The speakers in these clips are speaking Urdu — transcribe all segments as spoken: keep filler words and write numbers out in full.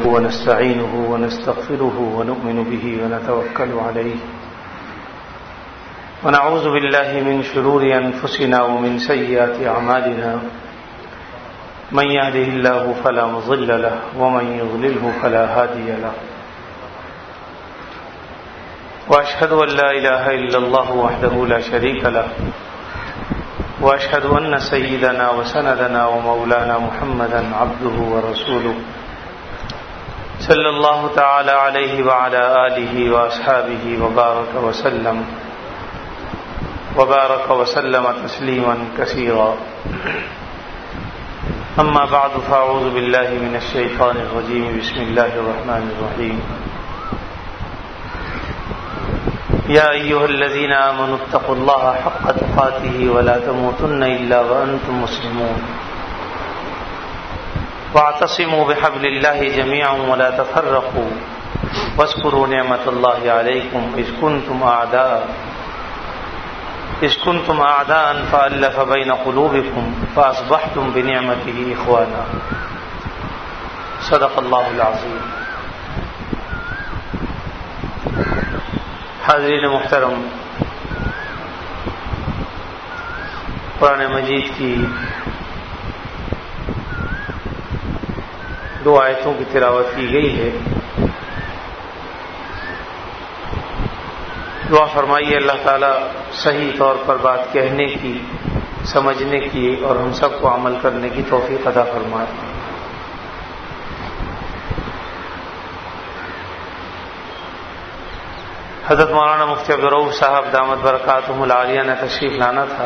ونستعينه ونستغفره ونؤمن به ونتوكل عليه ونعوذ بالله من شرور أنفسنا ومن سيئات أعمالنا من يهده الله فلا مضل له ومن يضلله فلا هادي له وأشهد أن لا إله إلا الله وحده لا شريك له وأشهد أن سيدنا وسندنا ومولانا محمدا عبده ورسوله صلى الله تعالى عليه وعلى آله وأصحابه وبارك وسلم وبارك وسلم تسليما كثيرا أما بعد فأعوذ بالله من الشيطان الرجيم بسم الله الرحمن الرحيم يا أيها الذين آمنوا اتقوا الله حق تقاته ولا تموتن إلا وأنتم مسلمون واعتصموا بحبل الله جميعا ولا تفرقوا واذكروا نعمة الله عليكم إذ كنتم أعداء إذ كنتم أعداء فألف بين قلوبكم فأصبحتم بنعمته إخوانا صدق الله العظيم. حاضرین محترم، قرآن مجید کی دو آیتوں کی تلاوت کی گئی ہے. دعا فرمائیے اللہ تعالیٰ صحیح طور پر بات کہنے کی، سمجھنے کی اور ہم سب کو عمل کرنے کی توفیق عطا فرمائے. حضرت مولانا مفتی عبدالرؤوف صاحب دامت برکاتہم العالیہ نے تشریف لانا تھا،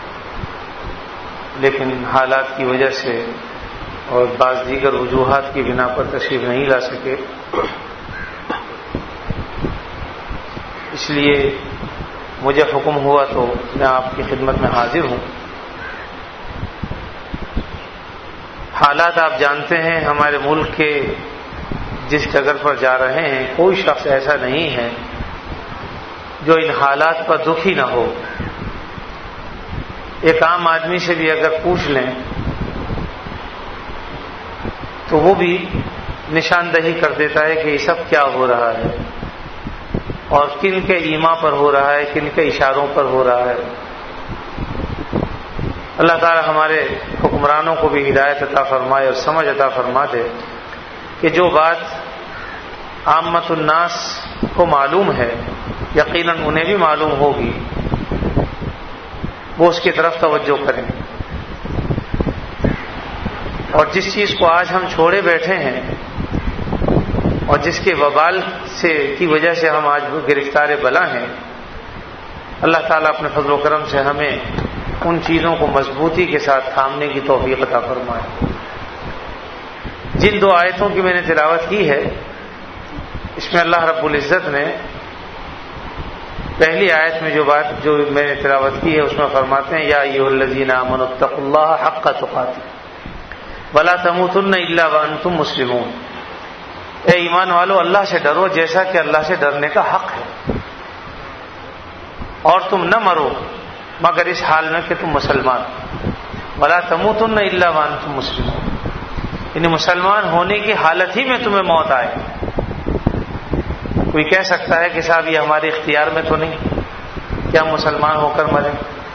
لیکن حالات کی وجہ سے اور بعض دیگر وجوہات کی بنا پر تشریف نہیں لا سکے. اس لیے مجھے حکم ہوا تو میں آپ کی خدمت میں حاضر ہوں. حالات آپ جانتے ہیں ہمارے ملک کے جس جگہ پر جا رہے ہیں، کوئی شخص ایسا نہیں ہے جو ان حالات پر دکھی نہ ہو. ایک عام آدمی سے بھی اگر پوچھ لیں تو وہ بھی نشاندہی کر دیتا ہے کہ یہ سب کیا ہو رہا ہے اور کن کے ایما پر ہو رہا ہے، کن کے اشاروں پر ہو رہا ہے. اللہ تعالی ہمارے حکمرانوں کو بھی ہدایت عطا فرمائے اور سمجھ عطا فرما دے کہ جو بات عامت الناس کو معلوم ہے، یقیناً انہیں بھی معلوم ہوگی، وہ اس کی طرف توجہ کریں. اور جس چیز کو آج ہم چھوڑے بیٹھے ہیں اور جس کے وبال سے کی وجہ سے ہم آج گرفتار بلا ہیں، اللہ تعالیٰ اپنے فضل و کرم سے ہمیں ان چیزوں کو مضبوطی کے ساتھ تھامنے کی توفیق عطا فرمائے. جن دو آیتوں کی میں نے تلاوت کی ہے، اس میں اللہ رب العزت نے پہلی آیت میں جو بات جو میں نے تلاوت کی ہے اس میں فرماتے ہیں یا ایھا الذین آمنوا اتقوا اللہ حق تقاتہ ولا تموتن الا وانتم مسلمون. اے ایمان والو، اللہ سے ڈرو جیسا کہ اللہ سے ڈرنے کا حق ہے، اور تم نہ مرو مگر اس حال میں کہ تم مسلمان. ولا تموتن الا وانتم مسلمون، یعنی مسلمان ہونے کی حالت ہی میں تمہیں موت آئے. کوئی کہہ سکتا ہے کہ صاحب یہ ہمارے اختیار میں تو نہیں کہ ہم مسلمان ہو کر مریں.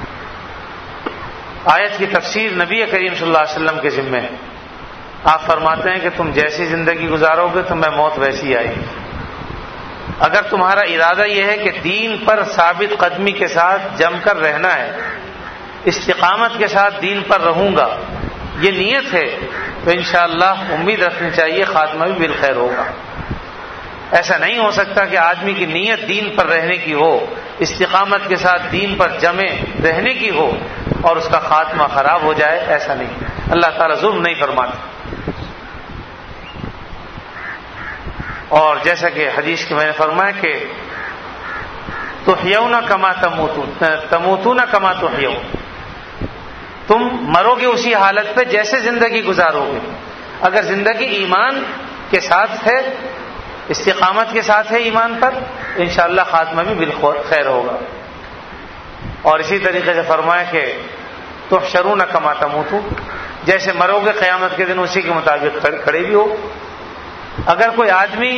آیت کی تفسیر نبی کریم صلی اللہ علیہ وسلم کے ذمہ ہے. آپ فرماتے ہیں کہ تم جیسی زندگی گزارو گے تمہیں موت ویسی آئے گی. اگر تمہارا ارادہ یہ ہے کہ دین پر ثابت قدمی کے ساتھ جم کر رہنا ہے، استقامت کے ساتھ دین پر رہوں گا، یہ نیت ہے، تو انشاءاللہ امید رکھنی چاہیے خاتمہ بھی بالخیر ہوگا. ایسا نہیں ہو سکتا کہ آدمی کی نیت دین پر رہنے کی ہو، استقامت کے ساتھ دین پر جمے رہنے کی ہو اور اس کا خاتمہ خراب ہو جائے. ایسا نہیں، اللہ تعالیٰ ظلم نہیں فرماتا. اور جیسا کہ حدیث کے میں نے فرمایا کہ تحیون کما تموتون تموتون کما تحیون، تم مرو گے اسی حالت پہ جیسے زندگی گزارو گے. اگر زندگی ایمان کے ساتھ ہے، استقامت کے ساتھ ہے ایمان پر، انشاءاللہ خاتمہ بھی بالخیر ہوگا. اور اسی طریقے سے فرمایا کہ تحشرون کما تموتون، جیسے مرو گے قیامت کے دن اسی کے مطابق کھڑے بھی ہو. اگر کوئی آدمی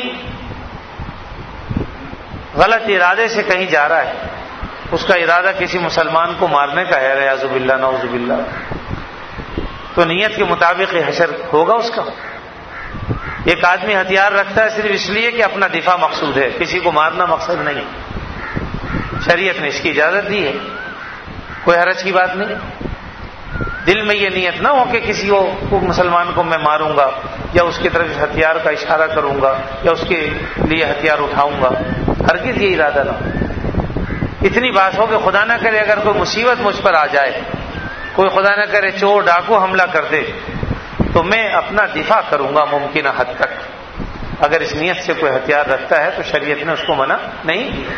غلط ارادے سے کہیں جا رہا ہے، اس کا ارادہ کسی مسلمان کو مارنے کا ہے، اعوذ باللہ نعوذ باللہ، تو نیت کے مطابق یہ حشر ہوگا اس کا۔ ایک آدمی ہتھیار رکھتا ہے صرف اس لیے کہ اپنا دفاع مقصود ہے، کسی کو مارنا مقصد نہیں، شریعت نے اس کی اجازت دی ہے، کوئی حرج کی بات نہیں۔ دل میں یہ نیت نہ ہو کہ کسی کو مسلمان کو میں ماروں گا، یا اس کی طرف ہتھیار کا اشارہ کروں گا، یا اس کے لیے ہتھیار اٹھاؤں گا، ہرگز یہ ارادہ نہ ہو۔ اتنی بات ہو کہ خدا نہ کرے اگر کوئی مصیبت مجھ پر آ جائے، کوئی خدا نہ کرے چور ڈاکو حملہ کر دے، تو میں اپنا دفاع کروں گا ممکنہ حد تک۔ اگر اس نیت سے کوئی ہتھیار رکھتا ہے تو شریعت نے اس کو منع نہیں کیا۔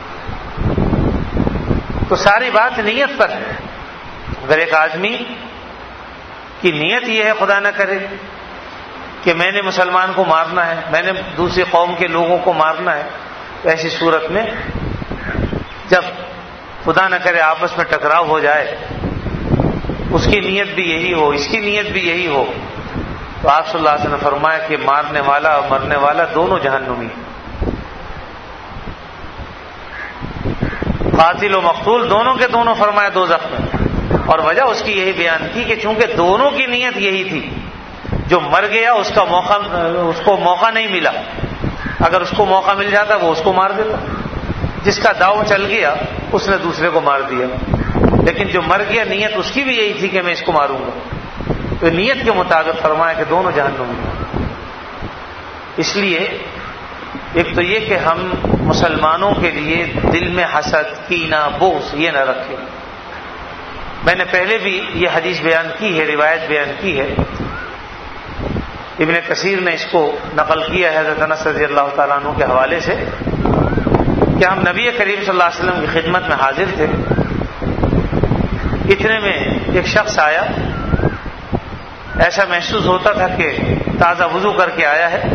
تو ساری بات نیت پر ہے۔ اگر ایک آدمی کی نیت یہ ہے خدا نہ کرے کہ میں نے مسلمان کو مارنا ہے، میں نے دوسری قوم کے لوگوں کو مارنا ہے، تو ایسی صورت میں جب خدا نہ کرے آپس میں ٹکراؤ ہو جائے، اس کی نیت بھی یہی ہو، اس کی نیت بھی یہی ہو، تو آپ صلی اللہ علیہ وسلم نے فرمایا کہ مارنے والا اور مرنے والا دونوں جہنمی، قاتل و مقتول دونوں کے دونوں فرمایا دوزخ میں۔ اور وجہ اس کی یہی بیان کی کہ چونکہ دونوں کی نیت یہی تھی، جو مر گیا اس کا موقع اس کو موقع نہیں ملا، اگر اس کو موقع مل جاتا وہ اس کو مار دیتا، جس کا داؤ چل گیا اس نے دوسرے کو مار دیا، لیکن جو مر گیا نیت اس کی بھی یہی تھی کہ میں اس کو ماروں گا، تو نیت کے مطابق فرمایا کہ دونوں جہنم میں۔ اس لیے ایک تو یہ کہ ہم مسلمانوں کے لیے دل میں حسد، کینہ، بغض یہ نہ رکھیں۔ میں نے پہلے بھی یہ حدیث بیان کی ہے، روایت بیان کی ہے، ابن کثیر نے اس کو نقل کیا ہے حضرت انس رضی اللہ تعالیٰ عنہ کے حوالے سے کہ ہم نبی کریم صلی اللہ علیہ وسلم کی خدمت میں حاضر تھے، اتنے میں ایک شخص آیا، ایسا محسوس ہوتا تھا کہ تازہ وضو کر کے آیا ہے،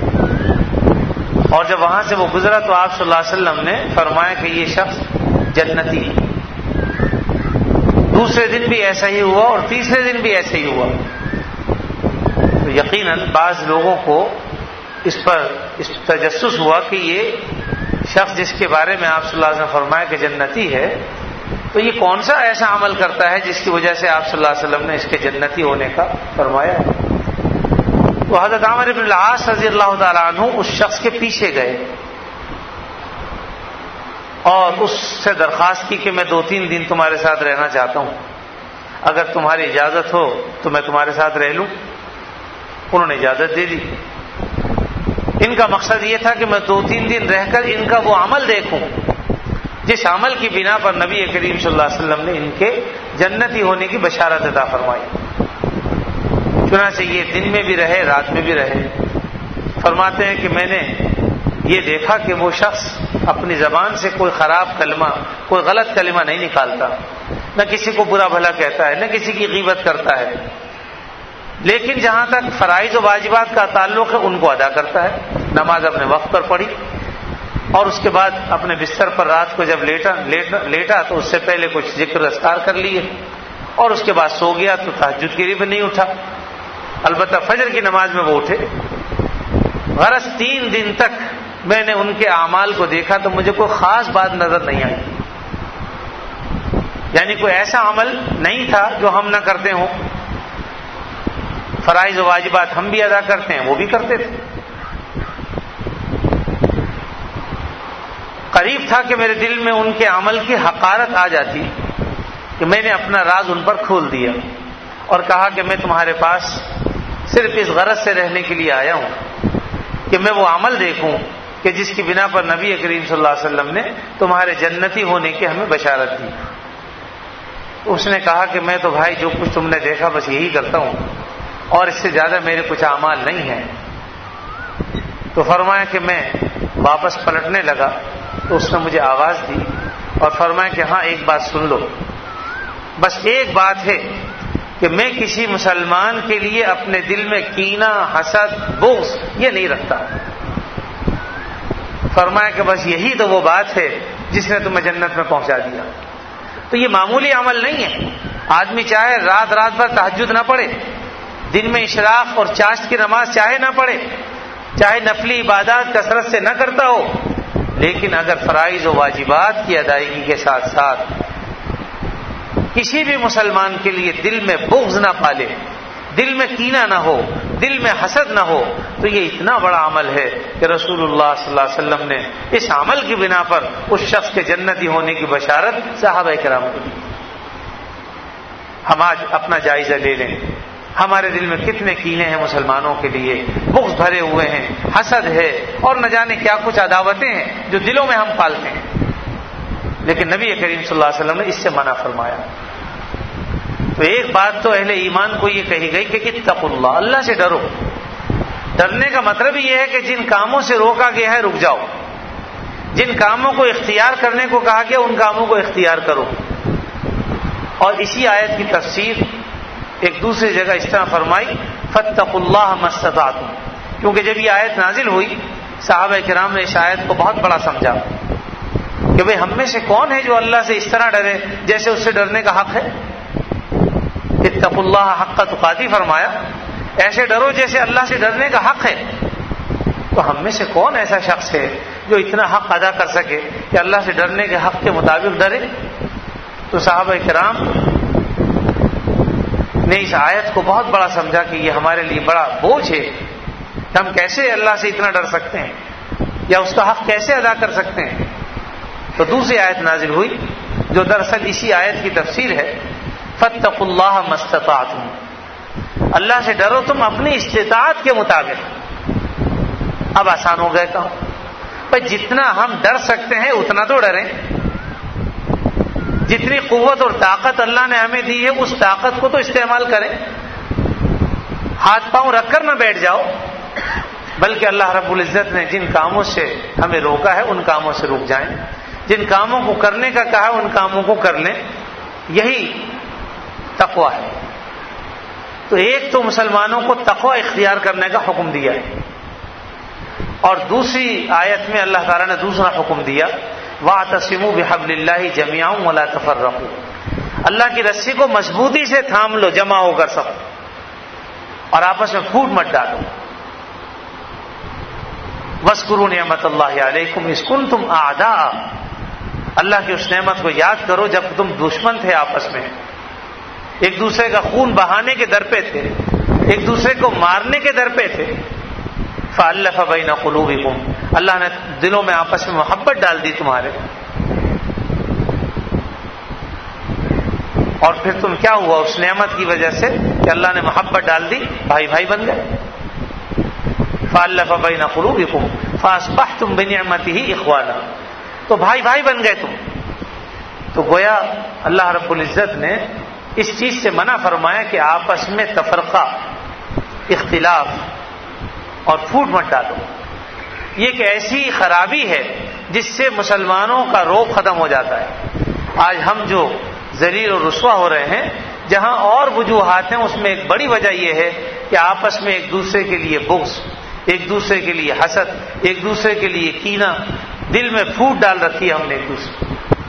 اور جب وہاں سے وہ گزرا تو آپ صلی اللہ علیہ وسلم نے فرمایا کہ یہ شخص جنتی ہے۔ دوسرے دن بھی ایسا ہی ہوا اور تیسرے دن بھی ایسا ہی ہوا، تو یقیناً بعض لوگوں کو اس پر اس تجسس ہوا کہ یہ شخص جس کے بارے میں آپ صلی اللہ علیہ وسلم نے فرمایا کہ جنتی ہے، تو یہ کون سا ایسا عمل کرتا ہے جس کی وجہ سے آپ صلی اللہ علیہ وسلم نے اس کے جنتی ہونے کا فرمایا ہے۔ تو حضرت عمرو بن العاص رضی اللہ تعالیٰ عنہ اس شخص کے پیچھے گئے اور اس سے درخواست کی کہ میں دو تین دن تمہارے ساتھ رہنا چاہتا ہوں، اگر تمہاری اجازت ہو تو میں تمہارے ساتھ رہ لوں۔ انہوں نے اجازت دے دی۔ ان کا مقصد یہ تھا کہ میں دو تین دن رہ کر ان کا وہ عمل دیکھوں جس عمل کی بنا پر نبی کریم صلی اللہ علیہ وسلم نے ان کے جنتی ہونے کی بشارت عطا فرمائی۔ چنانچہ یہ دن میں بھی رہے، رات میں بھی رہے۔ فرماتے ہیں کہ میں نے یہ دیکھا کہ وہ شخص اپنی زبان سے کوئی خراب کلمہ، کوئی غلط کلمہ نہیں نکالتا، نہ کسی کو برا بھلا کہتا ہے، نہ کسی کی غیبت کرتا ہے، لیکن جہاں تک فرائض و واجبات کا تعلق ہے ان کو ادا کرتا ہے۔ نماز اپنے وقت پر پڑھی، اور اس کے بعد اپنے بستر پر رات کو جب لیٹا لیٹا, لیٹا تو اس سے پہلے کچھ ذکر اذکار کر لیے، اور اس کے بعد سو گیا تو تہجد کے لیے بھی نہیں اٹھا، البتہ فجر کی نماز میں وہ اٹھے۔ غرض تین دن تک میں نے ان کے اعمال کو دیکھا تو مجھے کوئی خاص بات نظر نہیں آئی، یعنی کوئی ایسا عمل نہیں تھا جو ہم نہ کرتے ہوں۔ فرائض و واجبات ہم بھی ادا کرتے ہیں، وہ بھی کرتے تھے۔ قریب تھا کہ میرے دل میں ان کے عمل کی حقارت آ جاتی کہ میں نے اپنا راز ان پر کھول دیا اور کہا کہ میں تمہارے پاس صرف اس غرض سے رہنے کے لیے آیا ہوں کہ میں وہ عمل دیکھوں کہ جس کی بنا پر نبی کریم صلی اللہ علیہ وسلم نے تمہارے جنتی ہونے کی ہمیں بشارت دی۔ اس نے کہا کہ میں تو بھائی جو کچھ تم نے دیکھا بس یہی کرتا ہوں، اور اس سے زیادہ میرے کچھ اعمال نہیں ہیں۔ تو فرمایا کہ میں واپس پلٹنے لگا تو اس نے مجھے آواز دی اور فرمایا کہ ہاں ایک بات سن لو، بس ایک بات ہے کہ میں کسی مسلمان کے لیے اپنے دل میں کینہ، حسد، بغض یہ نہیں رکھتا۔ فرمایا کہ بس یہی تو وہ بات ہے جس نے تمہیں جنت میں پہنچا دیا۔ تو یہ معمولی عمل نہیں ہے۔ آدمی چاہے رات رات بھر تہجد نہ پڑھے، دن میں اشراق اور چاشت کی نماز چاہے نہ پڑھے، چاہے نفلی عبادات کثرت سے نہ کرتا ہو، لیکن اگر فرائض و واجبات کی ادائیگی کے ساتھ ساتھ کسی بھی مسلمان کے لیے دل میں بغض نہ پالے، دل میں کینہ نہ ہو، دل میں حسد نہ ہو، تو یہ اتنا بڑا عمل ہے کہ رسول اللہ صلی اللہ علیہ وسلم نے اس عمل کی بنا پر اس شخص کے جنتی ہونے کی بشارت صحابہ کرام کو دی۔ ہم آج اپنا جائزہ لے لیں، ہمارے دل میں کتنے کینے ہیں مسلمانوں کے لیے، بغض بھرے ہوئے ہیں، حسد ہے، اور نہ جانے کیا کچھ عداوتیں ہیں جو دلوں میں ہم پالتے ہیں، لیکن نبی کریم صلی اللہ علیہ وسلم نے اس سے منع فرمایا۔ تو ایک بات تو اہل ایمان کو یہ کہی گئی کہ اتقوا اللہ، اللہ سے ڈرو۔ ڈرنے کا مطلب یہ ہے کہ جن کاموں سے روکا گیا ہے رک جاؤ، جن کاموں کو اختیار کرنے کو کہا گیا ان کاموں کو اختیار کرو۔ اور اسی آیت کی تفسیر ایک دوسری جگہ اس طرح فرمائی فاتقوا اللہ ما استطعتم، کیونکہ جب یہ آیت نازل ہوئی صحابہ کرام نے اس آیت کو بہت بڑا سمجھا کہ بھئی ہم میں سے کون ہے جو اللہ سے اس طرح ڈرے جیسے اس سے ڈرنے کا حق ہے۔ اتقوا اللہ حق تقاتی فرمایا، ایسے ڈرو جیسے اللہ سے ڈرنے کا حق ہے۔ تو ہم میں سے کون ایسا شخص ہے جو اتنا حق ادا کر سکے کہ اللہ سے ڈرنے کے حق کے مطابق ڈرے؟ تو صحابہ کرام نے اس آیت کو بہت بڑا سمجھا کہ یہ ہمارے لیے بڑا بوجھ ہے کہ ہم کیسے اللہ سے اتنا ڈر سکتے ہیں یا اس کا حق کیسے ادا کر سکتے ہیں۔ تو دوسری آیت نازل ہوئی جو دراصل اسی آیت کی تفسیر ہے، فاتقوا اللہ ما استطعتم، اللہ سے ڈرو تم اپنی استطاعت کے مطابق۔ اب آسان ہو گئے کام، بھائی جتنا ہم ڈر سکتے ہیں اتنا تو ڈریں، جتنی قوت اور طاقت اللہ نے ہمیں دی ہے اس طاقت کو تو استعمال کریں، ہاتھ پاؤں رکھ کر نہ بیٹھ جاؤ، بلکہ اللہ رب العزت نے جن کاموں سے ہمیں روکا ہے ان کاموں سے رک جائیں، جن کاموں کو کرنے کا کہا ہے ان کاموں کو کر لیں، یہی تقوی ہے۔ تو ایک تو مسلمانوں کو تقوی اختیار کرنے کا حکم دیا ہے، اور دوسری آیت میں اللہ تعالیٰ نے دوسرا حکم دیا وَاعْتَصِمُوا بِحَبْلِ اللَّهِ جَمِيعًا وَلَا تَفَرَّقُوا، اللہ کی رسی کو مضبوطی سے تھام لو جمع ہو کر سب، اور آپس میں پھوٹ مت ڈالو۔ وَاذْكُرُوا نِعْمَتَ اللَّهِ عَلَيْكُمْ إِذْ كُنْتُمْ أَعْدَاءً، اللہ کی اس نعمت کو یاد کرو جب تم دشمن تھے، آپس میں ایک دوسرے کا خون بہانے کے در پہ تھے، ایک دوسرے کو مارنے کے در پہ تھے۔ فَأَلَّفَ بَيْنَ قُلُوبِكُمْ، اللہ نے دلوں میں آپس میں محبت ڈال دی تمہارے، اور پھر تم کیا ہوا اس نعمت کی وجہ سے کہ اللہ نے محبت ڈال دی، بھائی بھائی بن گئے۔ فَأَلَّفَ بَيْنَ قُلُوبِكُمْ فَأَصْبَحْتُمْ بِنِعْمَتِهِ إِخْوَانًا، تو بھائی بھائی بن گئے تم۔ تو گویا اللہ رب العزت نے اس چیز سے منع فرمایا کہ آپس میں تفرقہ، اختلاف اور پھوٹ مت ڈالو۔ یہ ایک ایسی خرابی ہے جس سے مسلمانوں کا روب ختم ہو جاتا ہے۔ آج ہم جو ذلیل اور رسوا ہو رہے ہیں، جہاں اور وجوہات ہیں اس میں ایک بڑی وجہ یہ ہے کہ آپس میں ایک دوسرے کے لیے بغض، ایک دوسرے کے لیے حسد، ایک دوسرے کے لیے کینہ، دل میں پھوٹ ڈال رکھی ہے ہم نے ایک دوسرے۔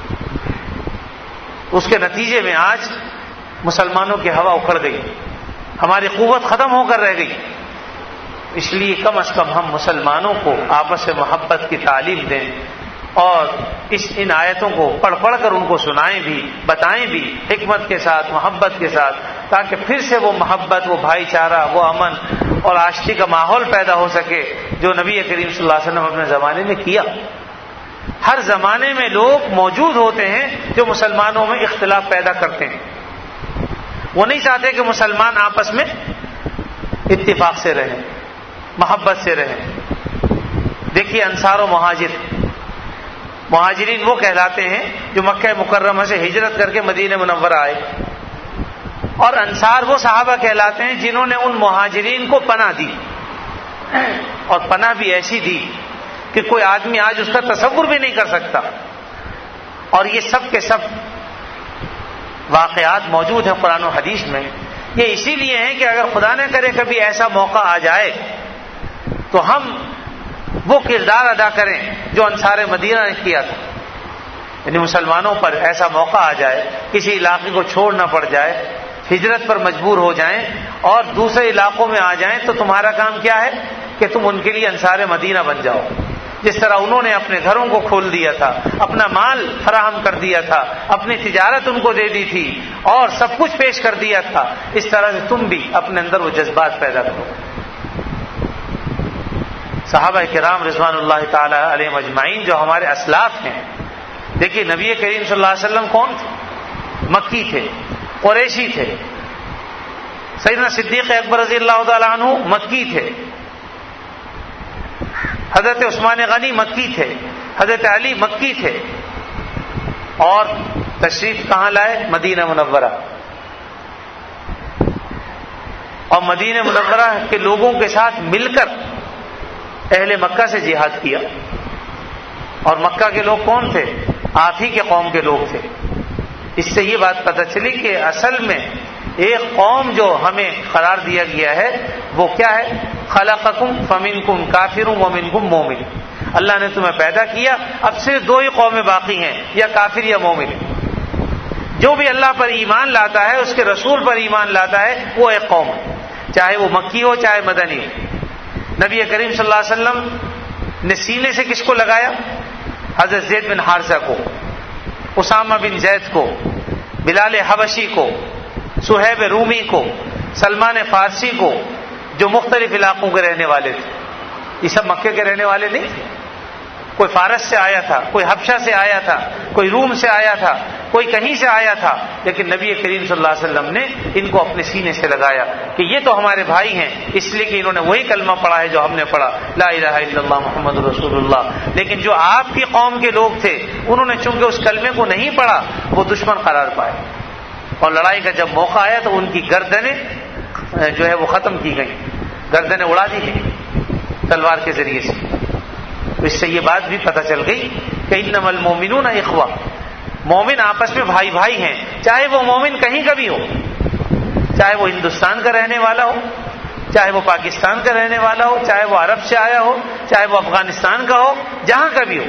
اس کے نتیجے میں آج مسلمانوں کی ہوا اکھڑ گئی، ہماری قوت ختم ہو کر رہ گئی۔ اس لیے کم از کم ہم مسلمانوں کو آپس میں محبت کی تعلیم دیں، اور اس ان آیتوں کو پڑھ پڑھ کر ان کو سنائیں بھی، بتائیں بھی حکمت کے ساتھ، محبت کے ساتھ، تاکہ پھر سے وہ محبت، وہ بھائی چارہ، وہ امن اور آشتی کا ماحول پیدا ہو سکے جو نبی کریم صلی اللہ علیہ وسلم اپنے زمانے میں کیا۔ ہر زمانے میں لوگ موجود ہوتے ہیں جو مسلمانوں میں اختلاف پیدا کرتے ہیں، وہ نہیں چاہتے کہ مسلمان آپس میں اتفاق سے رہیں، محبت سے رہیں۔ دیکھیے انصار و مہاجر، مہاجرین وہ کہلاتے ہیں جو مکہ مکرمہ سے ہجرت کر کے مدینہ منورہ آئے، اور انصار وہ صحابہ کہلاتے ہیں جنہوں نے ان مہاجرین کو پناہ دی، اور پناہ بھی ایسی دی کہ کوئی آدمی آج اس کا تصور بھی نہیں کر سکتا۔ اور یہ سب کے سب واقعات موجود ہیں قرآن و حدیث میں۔ یہ اسی لیے ہیں کہ اگر خدا نہ کرے کبھی ایسا موقع آ جائے تو ہم وہ کردار ادا کریں جو انصار مدینہ نے کیا تھا، یعنی مسلمانوں پر ایسا موقع آ جائے، کسی علاقے کو چھوڑنا پڑ جائے، ہجرت پر مجبور ہو جائیں اور دوسرے علاقوں میں آ جائیں، تو تمہارا کام کیا ہے کہ تم ان کے لیے انصار مدینہ بن جاؤ. جس طرح انہوں نے اپنے گھروں کو کھول دیا تھا، اپنا مال فراہم کر دیا تھا، اپنی تجارت ان کو دے دی تھی اور سب کچھ پیش کر دیا تھا، اس طرح سے تم بھی اپنے اندر وہ جذبات پیدا کرو. صحابہ کرام رضوان اللہ تعالی علیہم اجمعین جو ہمارے اسلاف ہیں، دیکھیے نبی کریم صلی اللہ علیہ وسلم کون تھے؟ مکی تھے، قریشی تھے. سیدنا صدیق اکبر رضی اللہ تعالیٰ عنہ مکی تھے، حضرت عثمان غنی مکی تھے، حضرت علی مکی تھے، اور تشریف کہاں لائے؟ مدینہ منورہ. اور مدینہ منورہ کے لوگوں کے ساتھ مل کر اہل مکہ سے جہاد کیا. اور مکہ کے لوگ کون تھے؟ آپ ہی کے قوم کے لوگ تھے. اس سے یہ بات پتہ چلی کہ اصل میں ایک قوم جو ہمیں قرار دیا گیا ہے وہ کیا ہے؟ خلقکم فمنکم کافر ومنکم مومن. اللہ نے تمہیں پیدا کیا، اب صرف دو ہی قومیں باقی ہیں، یا کافر یا مومن. جو بھی اللہ پر ایمان لاتا ہے، اس کے رسول پر ایمان لاتا ہے، وہ ایک قوم ہے، چاہے وہ مکی ہو چاہے مدنی ہو. نبی کریم صلی اللہ علیہ وسلم نے سینے سے کس کو لگایا؟ حضرت زید بن حارثہ کو، اسامہ بن زید کو، بلال حبشی کو، صہیب رومی کو، سلمان فارسی کو، جو مختلف علاقوں کے رہنے والے تھے. یہ سب مکے کے رہنے والے نہیں تھے. کوئی فارس سے آیا تھا، کوئی حبشہ سے آیا تھا، کوئی روم سے آیا تھا، کوئی کہیں سے آیا تھا، لیکن نبی کریم صلی اللہ علیہ وسلم نے ان کو اپنے سینے سے لگایا کہ یہ تو ہمارے بھائی ہیں، اس لیے کہ انہوں نے وہی کلمہ پڑھا ہے جو ہم نے پڑھا، لا الہ الا اللہ محمد رسول اللہ. لیکن جو آپ کی قوم کے لوگ تھے، انہوں نے چونکہ اس کلمے کو نہیں پڑھا، وہ دشمن قرار پائے، اور لڑائی کا جب موقع آیا تو ان کی گردنیں جو ہے وہ ختم کی گئیں، گردنیں اڑا دی گئیں تلوار کے ذریعے سے. تو اس سے یہ بات بھی پتہ چل گئی کہ انما المؤمنون اخوہ، مومن آپس میں بھائی بھائی ہیں، چاہے وہ مومن کہیں کا بھی ہو، چاہے وہ ہندوستان کا رہنے والا ہو، چاہے وہ پاکستان کا رہنے والا ہو، چاہے وہ عرب سے آیا ہو، چاہے وہ افغانستان کا ہو، جہاں کا بھی ہو.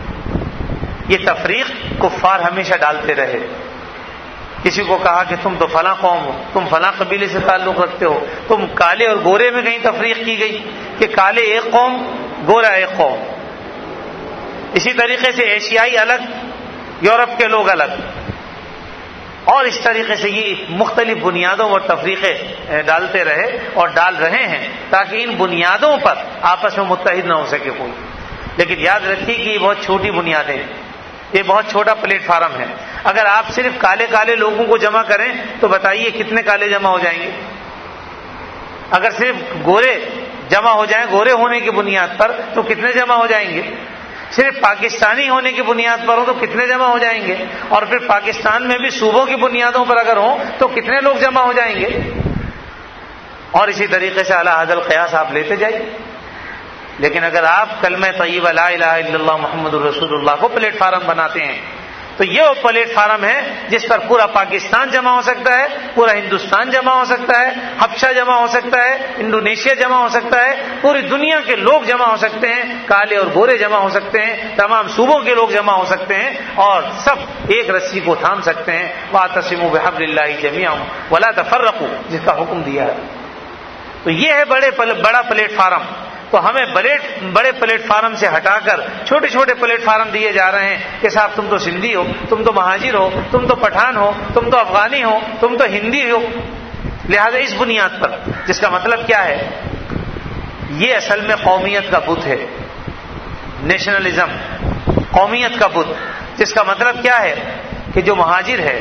یہ تفریق کفار ہمیشہ ڈالتے رہے. کسی کو کہا کہ تم تو فلاں قوم ہو، تم فلاں قبیلے سے تعلق رکھتے ہو، تم کالے اور گورے میں کہیں تفریق کی گئی کہ کالے ایک قوم، گورا ایک قوم. اسی طریقے سے ایشیائی الگ، یورپ کے لوگ الگ، اور اس طریقے سے یہ مختلف بنیادوں پر تفریقیں ڈالتے رہے اور ڈال رہے ہیں تاکہ ان بنیادوں پر آپس میں متحد نہ ہو سکے کوئی. لیکن یاد رکھیے کہ یہ بہت چھوٹی بنیادیں ہیں، یہ بہت چھوٹا پلیٹ فارم ہے. اگر آپ صرف کالے کالے لوگوں کو جمع کریں تو بتائیے کتنے کالے جمع ہو جائیں گے؟ اگر صرف گورے جمع ہو جائیں گورے ہونے کی بنیاد پر تو کتنے جمع ہو جائیں گے؟ صرف پاکستانی ہونے کی بنیاد پر ہو تو کتنے جمع ہو جائیں گے؟ اور پھر پاکستان میں بھی صوبوں کی بنیادوں پر اگر ہوں تو کتنے لوگ جمع ہو جائیں گے؟ اور اسی طریقے سے اعلیٰ حد القیاس آپ لیتے جائیے. لیکن اگر آپ کلمہ طیبہ لا الہ الا اللہ محمد رسول اللہ کو پلیٹ فارم بناتے ہیں تو یہ وہ پلیٹ فارم ہے جس پر پورا پاکستان جمع ہو سکتا ہے، پورا ہندوستان جمع ہو سکتا ہے، حبشہ جمع ہو سکتا ہے، انڈونیشیا جمع ہو سکتا ہے، پوری دنیا کے لوگ جمع ہو سکتے ہیں، کالے اور گورے جمع ہو سکتے ہیں، تمام صوبوں کے لوگ جمع ہو سکتے ہیں اور سب ایک رسی کو تھام سکتے ہیں. واعتصموا بحبل اللہ جمیعا ولا تفرقوا، جس کا حکم دیا ہے. تو یہ ہے بڑے بڑا پلیٹ فارم. تو ہمیں بڑے بڑے پلیٹ فارم سے ہٹا کر چھوٹے چھوٹے پلیٹ فارم دیے جا رہے ہیں کہ صاحب تم تو سندھی ہو، تم تو مہاجر ہو، تم تو پٹھان ہو، تم تو افغانی ہو، تم تو ہندی ہو. لہذا اس بنیاد پر، جس کا مطلب کیا ہے؟ یہ اصل میں قومیت کا بت ہے، نیشنلزم، قومیت کا بت. جس کا مطلب کیا ہے کہ جو مہاجر ہے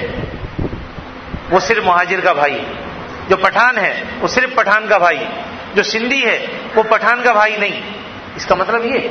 وہ صرف مہاجر کا بھائی، جو پٹھان ہے وہ صرف پٹھان کا بھائی، جو سندھی ہے وہ پٹھان کا بھائی نہیں. اس کا مطلب یہ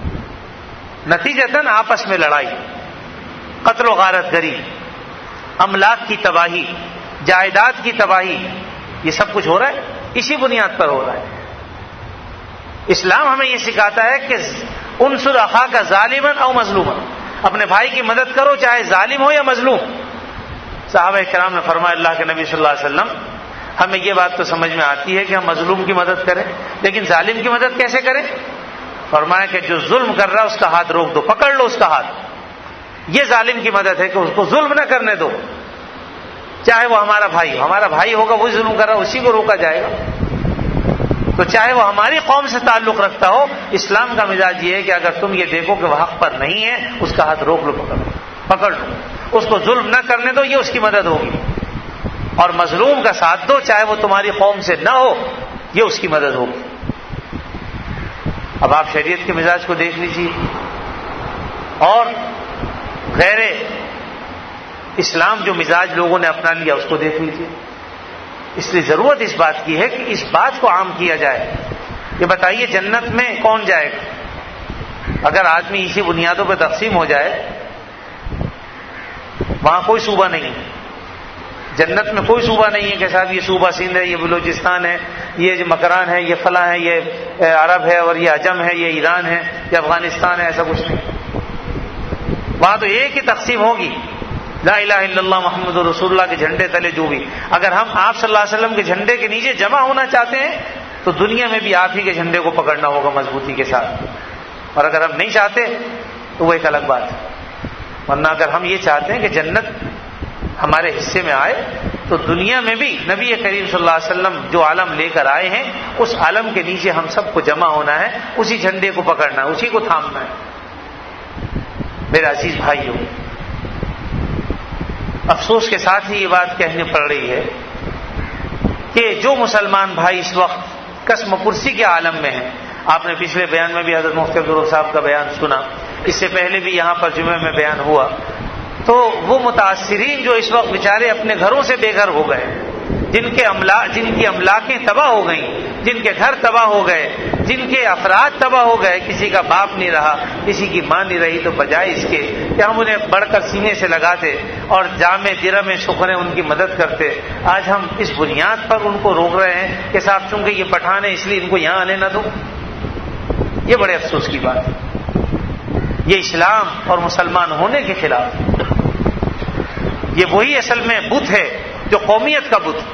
نتیجتاً آپس میں لڑائی، قتل و غارت گری، املاک کی تباہی، جائیداد کی تباہی، یہ سب کچھ ہو رہا ہے اسی بنیاد پر ہو رہا ہے. اسلام ہمیں یہ سکھاتا ہے کہ انصر اخاک ظالما او مظلوما، اپنے بھائی کی مدد کرو چاہے ظالم ہو یا مظلوم. صحابہ کرام نے فرمایا اللہ کے نبی صلی اللہ علیہ وسلم ہمیں یہ بات تو سمجھ میں آتی ہے کہ ہم مظلوم کی مدد کریں، لیکن ظالم کی مدد کیسے کریں؟ فرمایا کہ جو ظلم کر رہا ہے اس کا ہاتھ روک دو، پکڑ لو اس کا ہاتھ. یہ ظالم کی مدد ہے کہ اس کو ظلم نہ کرنے دو، چاہے وہ ہمارا بھائی ہو، ہمارا بھائی ہوگا وہی ظلم کر رہا ہے، اسی کو روکا جائے گا. تو چاہے وہ ہماری قوم سے تعلق رکھتا ہو، اسلام کا مزاج یہ ہے کہ اگر تم یہ دیکھو کہ وہ حق پر نہیں ہے، اس کا ہاتھ روک لو، پکڑ لو پکڑ لو اس کو ظلم نہ کرنے دو، یہ اس کی مدد ہوگی، اور مظلوم کا ساتھ دو چاہے وہ تمہاری قوم سے نہ ہو، یہ اس کی مدد ہوگی۔ اب آپ شریعت کے مزاج کو دیکھ لیجیے اور غیر اسلام جو مزاج لوگوں نے اپنا لیا اس کو دیکھ لیجیے۔ اس لیے ضرورت اس بات کی ہے کہ اس بات کو عام کیا جائے۔ یہ بتائیے جنت میں کون جائے گا؟ اگر آدمی اسی بنیادوں پہ تقسیم ہو جائے، وہاں کوئی صوبہ نہیں ہے، جنت میں کوئی صوبہ نہیں ہے کہ صاحب یہ صوبہ سندھ ہے، یہ بلوچستان ہے، یہ مکران ہے، یہ فلاں ہے، یہ عرب ہے، اور یہ عجم ہے، یہ ایران ہے، یہ افغانستان ہے، ایسا کچھ نہیں۔ وہاں تو ایک ہی تقسیم ہوگی، لا الہ الا اللہ محمد رسول اللہ کے جھنڈے تلے جو بھی۔ اگر ہم آپ صلی اللہ علیہ وسلم کے جھنڈے کے نیچے جمع ہونا چاہتے ہیں تو دنیا میں بھی آپ ہی کے جھنڈے کو پکڑنا ہوگا مضبوطی کے ساتھ، اور اگر ہم نہیں چاہتے تو وہ ایک الگ بات ہے۔ ورنہ اگر ہم یہ چاہتے ہیں کہ جنت ہمارے حصے میں آئے تو دنیا میں بھی نبی کریم صلی اللہ علیہ وسلم جو عالم لے کر آئے ہیں اس عالم کے نیچے ہم سب کو جمع ہونا ہے، اسی جھنڈے کو پکڑنا ہے، اسی کو تھامنا ہے۔ میرے عزیز بھائیوں، افسوس کے ساتھ ہی یہ بات کہنی پڑ رہی ہے کہ جو مسلمان بھائی اس وقت قسم پرسی کے عالم میں ہیں، آپ نے پچھلے بیان میں بھی حضرت مفتی عبدالرؤف صاحب کا بیان سنا، اس سے پہلے بھی یہاں پر جمعے میں بیان ہوا، تو وہ متاثرین جو اس وقت بیچارے اپنے گھروں سے بے گھر ہو گئے، جن کے املا جن کی املاکیں تباہ ہو گئیں، جن کے گھر تباہ ہو گئے، جن کے افراد تباہ ہو گئے، کسی کا باپ نہیں رہا، کسی کی ماں نہیں رہی، تو بجائے اس کے کہ ہم انہیں بڑھ کر سینے سے لگاتے اور جامع درم شکریں ان کی مدد کرتے، آج ہم اس بنیاد پر ان کو روک رہے ہیں کہ صاحب چونکہ یہ پٹھان ہے اس لیے ان کو یہاں آنے نہ دو۔ یہ بڑے افسوس کی بات ہے، یہ اسلام اور مسلمان ہونے کے خلاف ہے۔ یہ وہی اصل میں بت ہے جو قومیت کا بت۔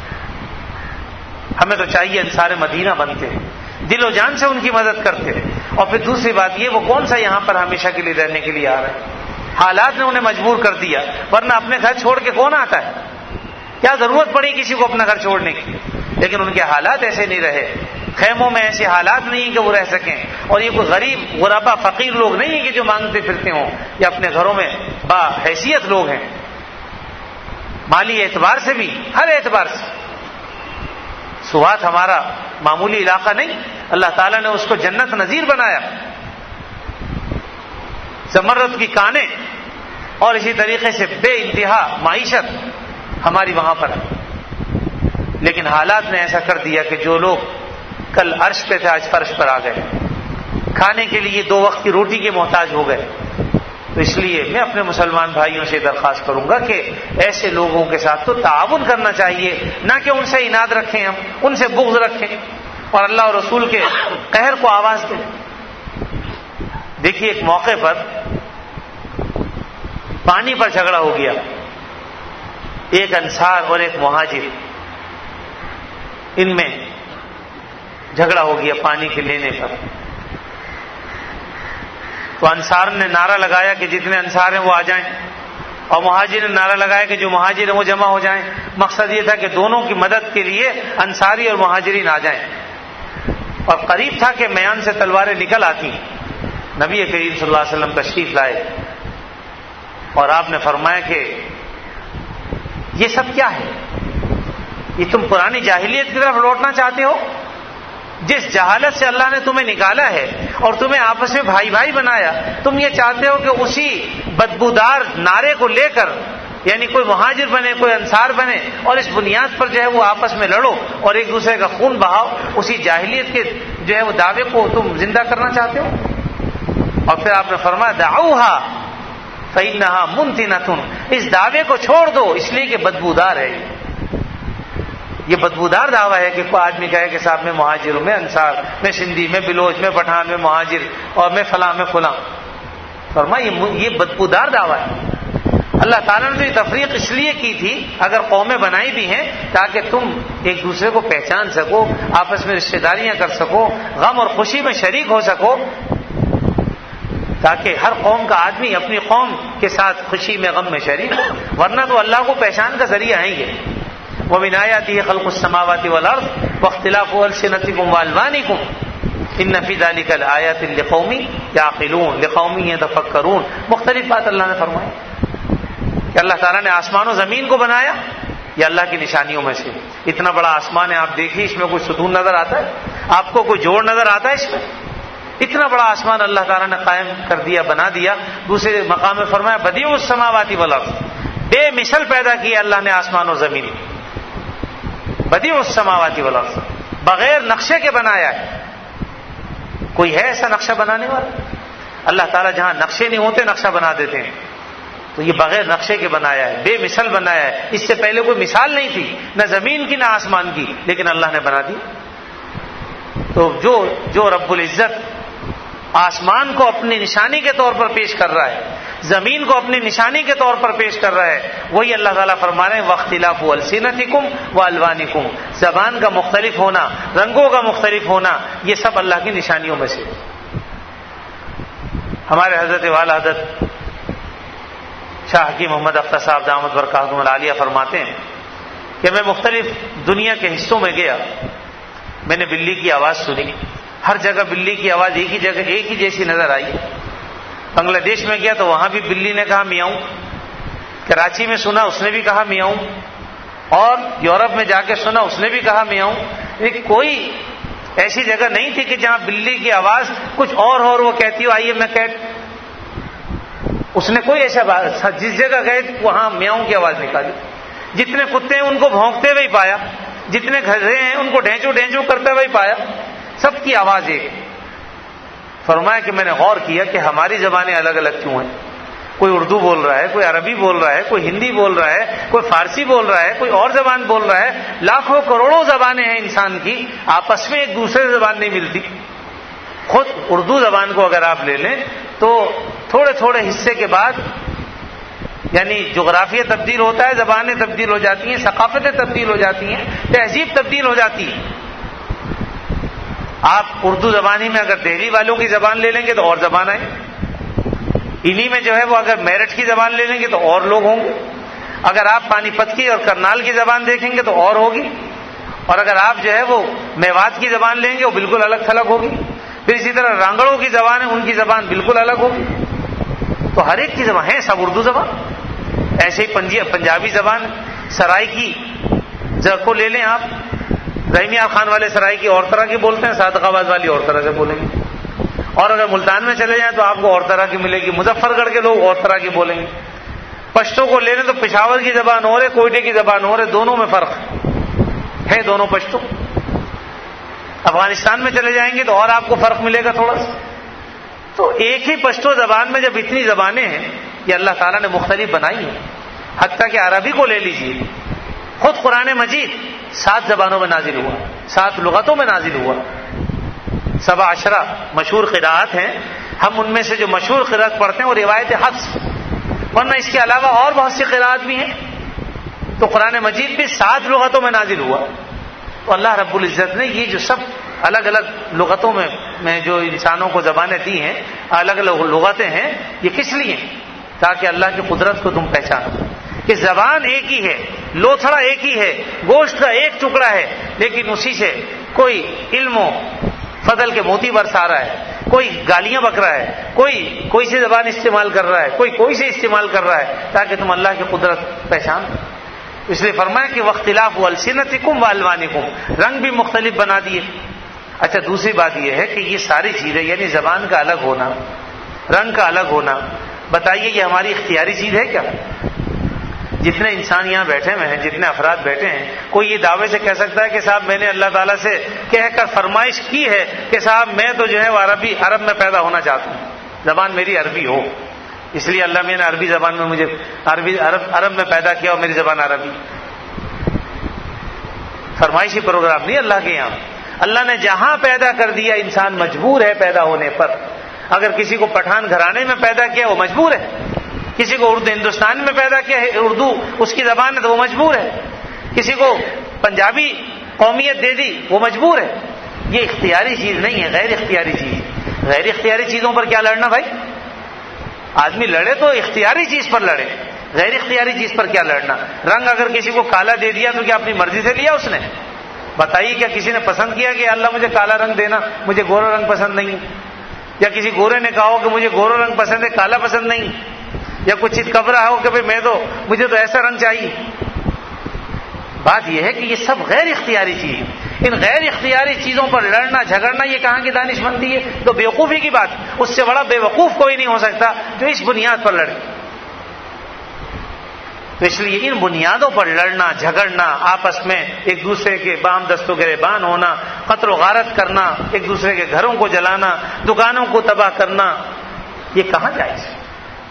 ہمیں تو چاہیے انصار مدینہ بنتے، دل و جان سے ان کی مدد کرتے، اور پھر دوسری بات یہ وہ کون سا یہاں پر ہمیشہ کے لیے رہنے کے لیے آ رہے ہیں؟ حالات نے انہیں مجبور کر دیا، ورنہ اپنے گھر چھوڑ کے کون آتا ہے؟ کیا ضرورت پڑی کسی کو اپنا گھر چھوڑنے کی؟ لیکن ان کے حالات ایسے نہیں رہے، خیموں میں ایسے حالات نہیں ہیں کہ وہ رہ سکیں، اور یہ کوئی غریب غربا فقیر لوگ نہیں ہیں کہ جو مانگتے پھرتے ہوں، یا اپنے گھروں میں با حیثیت لوگ ہیں، مالی اعتبار سے بھی، ہر اعتبار سے۔ سوات ہمارا معمولی علاقہ نہیں، اللہ تعالیٰ نے اس کو جنت نظیر بنایا، زمرد کی کانیں اور اسی طریقے سے بے انتہا معیشت ہماری وہاں پر ہے، لیکن حالات نے ایسا کر دیا کہ جو لوگ کل عرش پہ تھے آج فرش پر آ گئے، کھانے کے لیے دو وقت کی روٹی کے محتاج ہو گئے۔ تو اس لیے میں اپنے مسلمان بھائیوں سے درخواست کروں گا کہ ایسے لوگوں کے ساتھ تو تعاون کرنا چاہیے، نہ کہ ان سے اناد رکھیں، ہم ان سے بغض رکھیں اور اللہ اور رسول کے قہر کو آواز دیں۔ دیکھیے ایک موقع پر پانی پر جھگڑا ہو گیا، ایک انصار اور ایک مہاجر، ان میں جھگڑا ہو گیا پانی کے لینے پر۔ تو انصار نے نعرہ لگایا کہ جتنے انصار ہیں وہ آ جائیں، اور مہاجر نے نعرہ لگایا کہ جو مہاجر ہیں وہ جمع ہو جائیں۔ مقصد یہ تھا کہ دونوں کی مدد کے لیے انصاری اور مہاجرین آ جائیں، اور قریب تھا کہ میان سے تلواریں نکل آتی۔ نبی کریم صلی اللہ علیہ وسلم تشریف لائے اور آپ نے فرمایا کہ یہ سب کیا ہے؟ یہ تم پرانی جاہلیت کی طرف لوٹنا چاہتے ہو؟ جس جہالت سے اللہ نے تمہیں نکالا ہے اور تمہیں آپس میں بھائی بھائی بنایا، تم یہ چاہتے ہو کہ اسی بدبودار نعرے کو لے کر یعنی کوئی مہاجر بنے کوئی انصار بنے اور اس بنیاد پر جو ہے وہ آپس میں لڑو اور ایک دوسرے کا خون بہاؤ، اسی جاہلیت کے جو ہے وہ دعوے کو تم زندہ کرنا چاہتے ہو؟ اور پھر آپ نے فرمایا دعوها فإنها منتنة، اس دعوے کو چھوڑ دو اس لیے کہ بدبودار ہے۔ یہ بدبودار دعویٰ ہے کہ کوئی آدمی کہے کہ صاحب میں مہاجر ہوں، میں انصار، میں سندھی، میں بلوچ، میں پٹھان، میں مہاجر، اور میں فلاں میں فلاں۔ فرمایا یہ بدبودار دعویٰ ہے۔ اللہ تعالیٰ نے تو یہ تفریق اس لیے کی تھی، اگر قومیں بنائی بھی ہیں تاکہ تم ایک دوسرے کو پہچان سکو، آپس میں رشتہ داریاں کر سکو، غم اور خوشی میں شریک ہو سکو، تاکہ ہر قوم کا آدمی اپنی قوم کے ساتھ خوشی میں غم میں شریک ہو، ورنہ تو اللہ کو پہچان کا ذریعہ ہیں گے۔ وَمِنْ آيَاتِهِ خَلْقُ السَّمَاوَاتِ وَالْأَرْضِ واختلاف السنتکم والوانکم ان فی ذلک لآیات لقوم یعقلون لقوم یتفکرون. مختلف بات اللہ نے فرمائی کہ اللہ تعالیٰ نے آسمان و زمین کو بنایا، یہ اللہ کی نشانیوں میں سے. اتنا بڑا آسمان ہے، آپ دیکھیے اس میں کوئی ستون نظر آتا ہے؟ آپ کو کوئی جوڑ نظر آتا ہے اس میں؟ اتنا بڑا آسمان اللہ تعالیٰ نے قائم کر دیا، بنا دیا. دوسرے مقام میں فرمایا بدیع السماوات والارض، بے مثل پیدا کیا اللہ نے آسمان و زمین. بدیع السماوات والارض، بغیر نقشے کے بنایا ہے. کوئی ہے ایسا نقشہ بنانے والا؟ اللہ تعالیٰ جہاں نقشے نہیں ہوتے نقشہ بنا دیتے ہیں، تو یہ بغیر نقشے کے بنایا ہے، بے مثل بنایا ہے. اس سے پہلے کوئی مثال نہیں تھی، نہ زمین کی نہ آسمان کی، لیکن اللہ نے بنا دی. تو جو جو رب العزت آسمان کو اپنی نشانی کے طور پر پیش کر رہا ہے، زمین کو اپنی نشانی کے طور پر پیش کر رہا ہے، وہی اللہ تعالیٰ فرما رہے ہیں واختلاف السنتکم والوانکم، زبان کا مختلف ہونا، رنگوں کا مختلف ہونا، یہ سب اللہ کی نشانیوں میں سے. ہمارے حضرت والا حضرت شاہ حکیم محمد اختر صاحب دامت برکاتہم العالیہ فرماتے ہیں کہ میں مختلف دنیا کے حصوں میں گیا، میں نے بلی کی آواز سنی. ہر جگہ بلی کی آواز ایک ہی جگہ ایک ہی جیسی نظر آئی. بنگلہ دیش میں گیا تو وہاں بھی بلی نے کہا میاؤں. کراچی میں سنا اس نے بھی کہا میاؤں. اور یورپ میں جا کے سنا اس نے بھی کہا میاؤں. لیکن کوئی ایسی جگہ نہیں تھی کہ جہاں بلی کی آواز کچھ اور اور وہ کہتی ہو آئیے میں کیٹ. اس نے کوئی ایسا بات، جس جگہ گئے وہاں میاؤں کی آواز نکالی. جتنے کتے ہیں ان کو بھونکتے ہوئے پایا، جتنے گھرے ہیں ان کو ڈھینچو ڈھینچو کرتے ہوئے پایا، سب کی آواز ایک. فرمایا کہ میں نے غور کیا کہ ہماری زبانیں الگ الگ کیوں ہیں. کوئی اردو بول رہا ہے، کوئی عربی بول رہا ہے، کوئی ہندی بول رہا ہے، کوئی فارسی بول رہا ہے، کوئی اور زبان بول رہا ہے. لاکھوں کروڑوں زبانیں ہیں انسان کی، آپس میں ایک دوسرے زبان نہیں ملتی. خود اردو زبان کو اگر آپ لے لیں تو تھوڑے تھوڑے حصے کے بعد یعنی جغرافیہ تبدیل ہوتا ہے، زبانیں تبدیل ہو جاتی ہیں، ثقافتیں تبدیل ہو جاتی ہیں، تہذیب تبدیل ہو جاتی ہے. آپ اردو زبانی میں اگر دہلی والوں کی زبان لے لیں گے تو اور زبان آئے. انہی میں جو ہے وہ اگر میرٹھ کی زبان لے لیں گے تو اور لوگ ہوں گے. اگر آپ پانی پت کی اور کرنال کی زبان دیکھیں گے تو اور ہوگی. اور اگر آپ جو ہے وہ میوات کی زبان لیں گے وہ بالکل الگ تھلگ ہوگی. پھر اسی طرح رانگڑوں کی زبان ہے، ان کی زبان بالکل الگ ہوگی. تو ہر ایک کی زبان ہے سب اردو زبان. ایسے ہی پنجابی زبان سرائی کی کو لے لیں آپ، رحیمیہ خان والے سرائی کی اور طرح کی بولتے ہیں، صادق آباد والی اور طرح سے بولیں گے. اور اگر ملتان میں چلے جائیں تو آپ کو اور طرح کی ملے گی. مظفر گڑھ کے لوگ اور طرح کی بولیں گے. پشتو کو لے لیں تو پشاور کی زبان اور ہے، کوئٹے کی زبان اور ہے، دونوں میں فرق ہے، دونوں پشتو. افغانستان میں چلے جائیں گے تو اور آپ کو فرق ملے گا تھوڑا سا. تو ایک ہی پشتو زبان میں جب اتنی زبانیں ہیں کہ اللہ تعالیٰ نے مختلف بنائی ہیں، حتیٰ کہ عربی کو لے لیجیے، خود قرآن مجید سات زبانوں میں نازل ہوا، سات لغتوں میں نازل ہوا. سبع عشرہ مشہور قراءات ہیں، ہم ان میں سے جو مشہور قراءت پڑھتے ہیں وہ روایت حفص، ورنہ اس کے علاوہ اور بہت سی قراءات بھی ہیں. تو قرآن مجید بھی سات لغتوں میں نازل ہوا. تو اللہ رب العزت نے یہ جو سب الگ الگ لغتوں میں میں جو انسانوں کو زبانیں دی ہیں، الگ الگ لغتیں ہیں، یہ کس لیے؟ تاکہ اللہ کی قدرت کو تم پہچانو کہ زبان ایک ہی ہے، لوتھڑا ایک ہی ہے، گوشت کا ایک ٹکڑا ہے، لیکن اسی سے کوئی علم و فضل کے موتی برسا رہا ہے، کوئی گالیاں بک رہا ہے، کوئی کوئی سی زبان استعمال کر رہا ہے، کوئی کوئی سے استعمال کر رہا ہے، تاکہ تم اللہ کی قدرت پہچان. اس لیے فرمایا کہ واختلاف السنتکم والوانکم، رنگ بھی مختلف بنا دیے. اچھا دوسری بات یہ ہے کہ یہ ساری چیزیں یعنی زبان کا الگ ہونا، رنگ کا الگ ہونا، بتائیے یہ ہماری اختیاری چیز ہے کیا؟ جتنے انسان یہاں بیٹھے ہوئے ہیں، جتنے افراد بیٹھے ہیں، کوئی یہ دعوے سے کہہ سکتا ہے کہ صاحب میں نے اللہ تعالیٰ سے کہہ کر فرمائش کی ہے کہ صاحب میں تو جو ہے وہ عربی عرب میں پیدا ہونا چاہتا ہوں، زبان میری عربی ہو، اس لیے اللہ میں نے عربی زبان میں مجھے عربی عرب عرب میں پیدا کیا اور میری زبان عربی. فرمائشی پروگرام نہیں اللہ کے یہاں. اللہ نے جہاں پیدا کر دیا انسان مجبور ہے پیدا ہونے پر. اگر کسی کو پٹھان گھرانے میں پیدا کیا وہ مجبور ہے، کسی کو اردو ہندوستان میں پیدا کیا ہے، اردو اس کی زبان ہے تو وہ مجبور ہے، کسی کو پنجابی قومیت دے دی وہ مجبور ہے. یہ اختیاری چیز نہیں ہے، غیر اختیاری چیز. غیر اختیاری چیزوں پر کیا لڑنا بھائی؟ آدمی لڑے تو اختیاری چیز پر لڑے، غیر اختیاری چیز پر کیا لڑنا؟ رنگ اگر کسی کو کالا دے دیا تو کیا اپنی مرضی سے لیا اس نے؟ بتائیے کیا کسی نے پسند کیا کہ اللہ مجھے کالا رنگ دینا، مجھے گورا رنگ پسند نہیں؟ یا کسی گورے نے کہا ہو کہ مجھے گورا رنگ پسند ہے، کالا پسند نہیں؟ یا کچھ چتکبرا ہو کہ بھئی میں تو مجھے تو ایسا رنگ چاہیے؟ بات یہ ہے کہ یہ سب غیر اختیاری چیز، ان غیر اختیاری چیزوں پر لڑنا جھگڑنا یہ کہاں کی دانش مندی ہے؟ تو بیوقوفی کی بات، اس سے بڑا بے وقوف کوئی نہیں ہو سکتا جو اس بنیاد پر لڑے۔ تو اس لیے ان بنیادوں پر لڑنا جھگڑنا، آپس میں ایک دوسرے کے بام دستوں گریبان ہونا، قتل و غارت کرنا، ایک دوسرے کے گھروں کو جلانا، دکانوں کو تباہ کرنا، یہ کہاں جائز ہے؟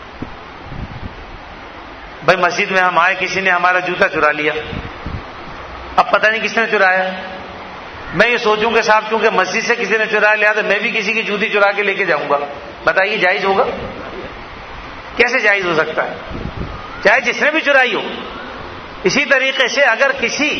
بھائی مسجد میں ہم آئے، کسی نے ہمارا جوتا چرا لیا، اب پتہ نہیں کس نے چرایا، میں یہ سوچوں کہ صاحب چونکہ مسجد سے کسی نے چرا لیا تو میں بھی کسی کی جوتی چرا کے لے کے جاؤں گا، بتائیے جائز ہوگا؟ کیسے جائز ہو سکتا ہے؟ چاہے جس نے بھی چرائی ہو۔ اسی طریقے سے اگر کسی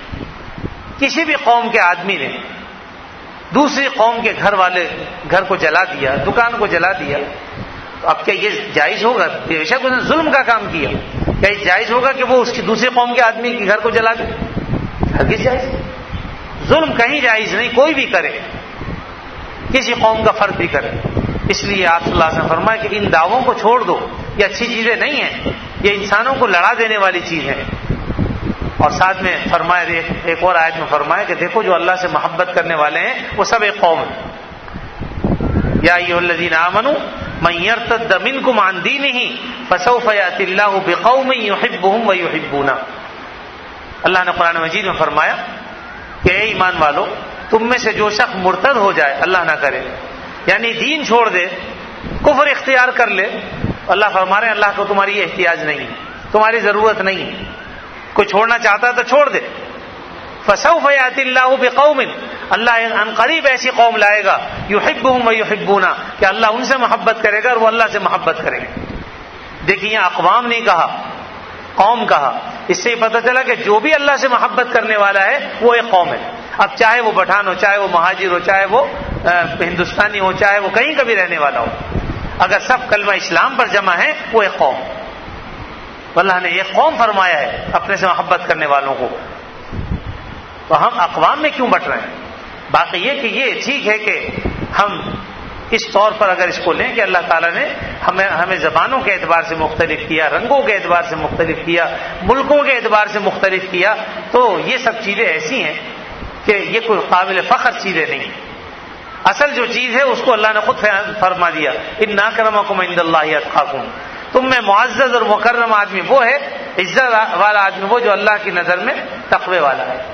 کسی بھی قوم کے آدمی نے دوسری قوم کے گھر والے گھر کو جلا دیا، دکان کو جلا دیا، تو اب کیا یہ جائز ہوگا؟ بے شک اس نے ظلم کا کام کیا، کیا یہ جائز ہوگا کہ وہ اس کی دوسری قوم کے آدمی کے گھر کو جلا دے؟ ہرگز جائز نہیں۔ ظلم کہیں جائز نہیں، کوئی بھی کرے، کسی قوم کا فرد بھی کرے۔ اس لیے آپ صلی اللہ علیہ وسلم فرمایا کہ ان دعووں کو چھوڑ دو، یہ اچھی چیزیں نہیں ہیں، یہ انسانوں کو لڑا دینے والی چیز ہے۔ اور ساتھ میں فرمایا، ایک اور آیت میں فرمایا کہ دیکھو جو اللہ سے محبت کرنے والے ہیں وہ سب ایک قوم ہے۔ یا ایھا الذین آمنوا من یرتد منکم عن دینہ فسوف یأتی اللہ بقوم یحبهم ویحبونہ۔ اللہ نے قرآن مجید میں فرمایا کہ اے ایمان والو، تم میں سے جو شخص مرتد ہو جائے، اللہ نہ کرے، یعنی دین چھوڑ دے، کفر اختیار کر لے، اللہ فرما رہے ہیں اللہ کو تمہاری یہ احتیاج نہیں، تمہاری ضرورت نہیں، کوئی چھوڑنا چاہتا ہے تو چھوڑ دے۔ فسوف یأتی اللہ بقوم، اللہ ان قریب ایسی قوم لائے گا، یحبهم ویحبونہ، کہ اللہ ان سے محبت کرے گا اور وہ اللہ سے محبت کریں گے۔ دیکھیے یہاں اقوام نہیں کہا، قوم کہا، اس سے پتہ چلا کہ جو بھی اللہ سے محبت کرنے والا ہے وہ ایک قوم ہے۔ اب چاہے وہ پٹھان ہو، چاہے وہ مہاجر ہو، چاہے وہ ہندوستانی ہو، چاہے وہ کہیں کا بھی رہنے والا ہو، اگر سب کلمہ اسلام پر جمع ہے وہ ایک قوم۔ اللہ نے ایک قوم فرمایا ہے اپنے سے محبت کرنے والوں کو، تو ہم اقوام میں کیوں بٹ رہے ہیں؟ باقی یہ کہ یہ ٹھیک ہے کہ ہم اس طور پر اگر اس کو لیں کہ اللہ تعالیٰ نے ہمیں ہمیں زبانوں کے اعتبار سے مختلف کیا، رنگوں کے اعتبار سے مختلف کیا، ملکوں کے اعتبار سے مختلف کیا، تو یہ سب چیزیں ایسی ہیں کہ یہ کوئی قابل فخر چیزیں نہیں۔ اصل جو چیز ہے اس کو اللہ نے خود فرما دیا، ان اکرمکم عند اللہ اتقاکم، تم میں معزز اور مکرم آدمی وہ ہے، عزت والا آدمی وہ جو اللہ کی نظر میں تقوی والا ہے۔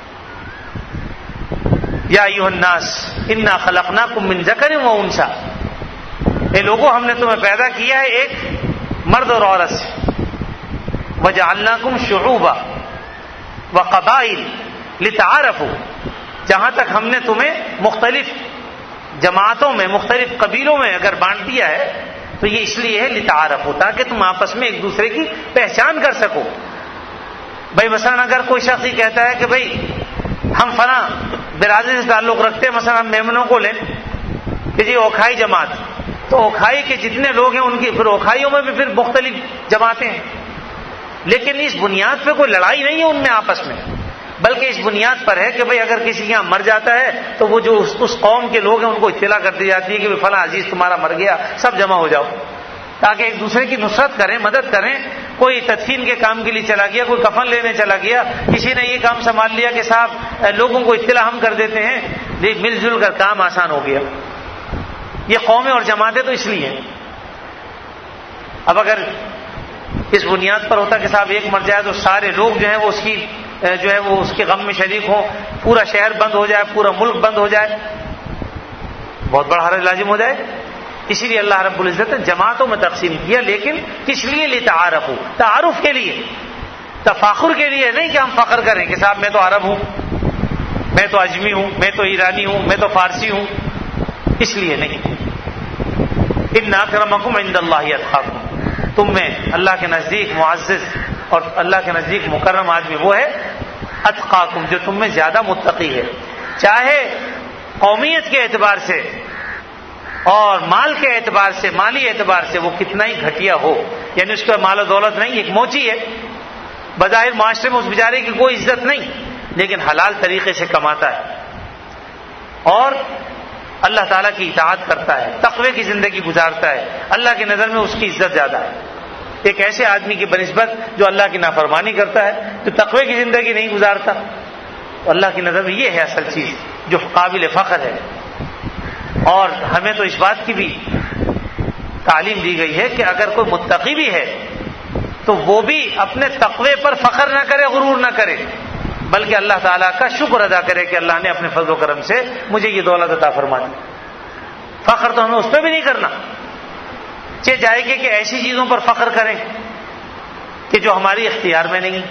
یا ایھا الناس انا خلقناکم من ذکر و انثی، اے لوگوں ہم نے تمہیں پیدا کیا ہے ایک مرد اور عورت سے، وجعلناکم شعوبا وقبائل لتعارفوا، جہاں تک ہم نے تمہیں مختلف جماعتوں میں، مختلف قبیلوں میں اگر بانٹ دیا ہے تو یہ اس لیے ہے لتعارفوا، تاکہ تم آپس میں ایک دوسرے کی پہچان کر سکو۔ بھائی مثلا اگر کوئی شخص یہ کہتا ہے کہ بھائی ہم فلاں برادری سے تعلق رکھتے ہیں، مثلا ہم میمنوں کو لیں کہ جی اوکھائی جماعت، تو اوکھائی کے جتنے لوگ ہیں ان کی پھر اوکھائیوں میں بھی پھر مختلف جماعتیں ہیں، لیکن اس بنیاد پہ کوئی لڑائی نہیں ہے ان میں آپس میں، بلکہ اس بنیاد پر ہے کہ بھئی اگر کسی یہاں مر جاتا ہے تو وہ جو اس, اس قوم کے لوگ ہیں ان کو اطلاع کر دی جاتی ہے کہ فلاں عزیز تمہارا مر گیا، سب جمع ہو جاؤ، تاکہ ایک دوسرے کی نصرت کریں، مدد کریں۔ کوئی تدفین کے کام کے لیے چلا گیا، کوئی کفن لینے چلا گیا، کسی نے یہ کام سنبھال لیا کہ صاحب لوگوں کو اطلاع ہم کر دیتے ہیں، مل جل کر کام آسان ہو گیا۔ یہ قومیں اور جماعتیں تو اس لیے ہیں۔ اب اگر اس بنیاد پر ہوتا کہ صاحب ایک مر جائے تو سارے لوگ جو ہیں وہ اس کی جو ہے وہ اس کے غم میں شریک ہوں، پورا شہر بند ہو جائے، پورا ملک بند ہو جائے، بہت بڑا حرج لازم ہو جائے۔ اسی لیے اللہ رب العزت نے جماعتوں میں تقسیم کیا، لیکن کس لیے؟ لتعارفوا، تعارف کے لیے، تفاخر کے لیے نہیں کہ ہم فخر کریں کہ صاحب میں تو عرب ہوں، میں تو اجمی ہوں، میں تو ایرانی ہوں، میں تو فارسی ہوں، اس لیے نہیں۔ ان اکرمکم عند اللہ اتقاکم، تم میں اللہ کے نزدیک معزز اور اللہ کے نزدیک مکرم آدمی وہ ہے اتقاکم، جو تم میں زیادہ متقی ہے، چاہے قومیت کے اعتبار سے اور مال کے اعتبار سے، مالی اعتبار سے وہ کتنا ہی گھٹیا ہو، یعنی اس کا مال و دولت نہیں، ایک موچی ہے، بظاہر معاشرے میں اس بیچارے کی کوئی عزت نہیں، لیکن حلال طریقے سے کماتا ہے اور اللہ تعالیٰ کی اطاعت کرتا ہے، تقوی کی زندگی گزارتا ہے، اللہ کی نظر میں اس کی عزت زیادہ ہے ایک ایسے آدمی کی بنسبت جو اللہ کی نافرمانی کرتا ہے، جو تقوی کی زندگی نہیں گزارتا. تو اللہ کی نظر میں یہ ہے اصل چیز جو قابل فخر ہے. اور ہمیں تو اس بات کی بھی تعلیم دی گئی ہے کہ اگر کوئی متقی بھی ہے تو وہ بھی اپنے تقوی پر فخر نہ کرے، غرور نہ کرے، بلکہ اللہ تعالیٰ کا شکر ادا کرے کہ اللہ نے اپنے فضل و کرم سے مجھے یہ دولت عطا فرما دی. فخر تو ہمیں اس پہ بھی نہیں کرنا چاہے جائے گی کہ ایسی چیزوں پر فخر کریں کہ جو ہماری اختیار میں نہیں.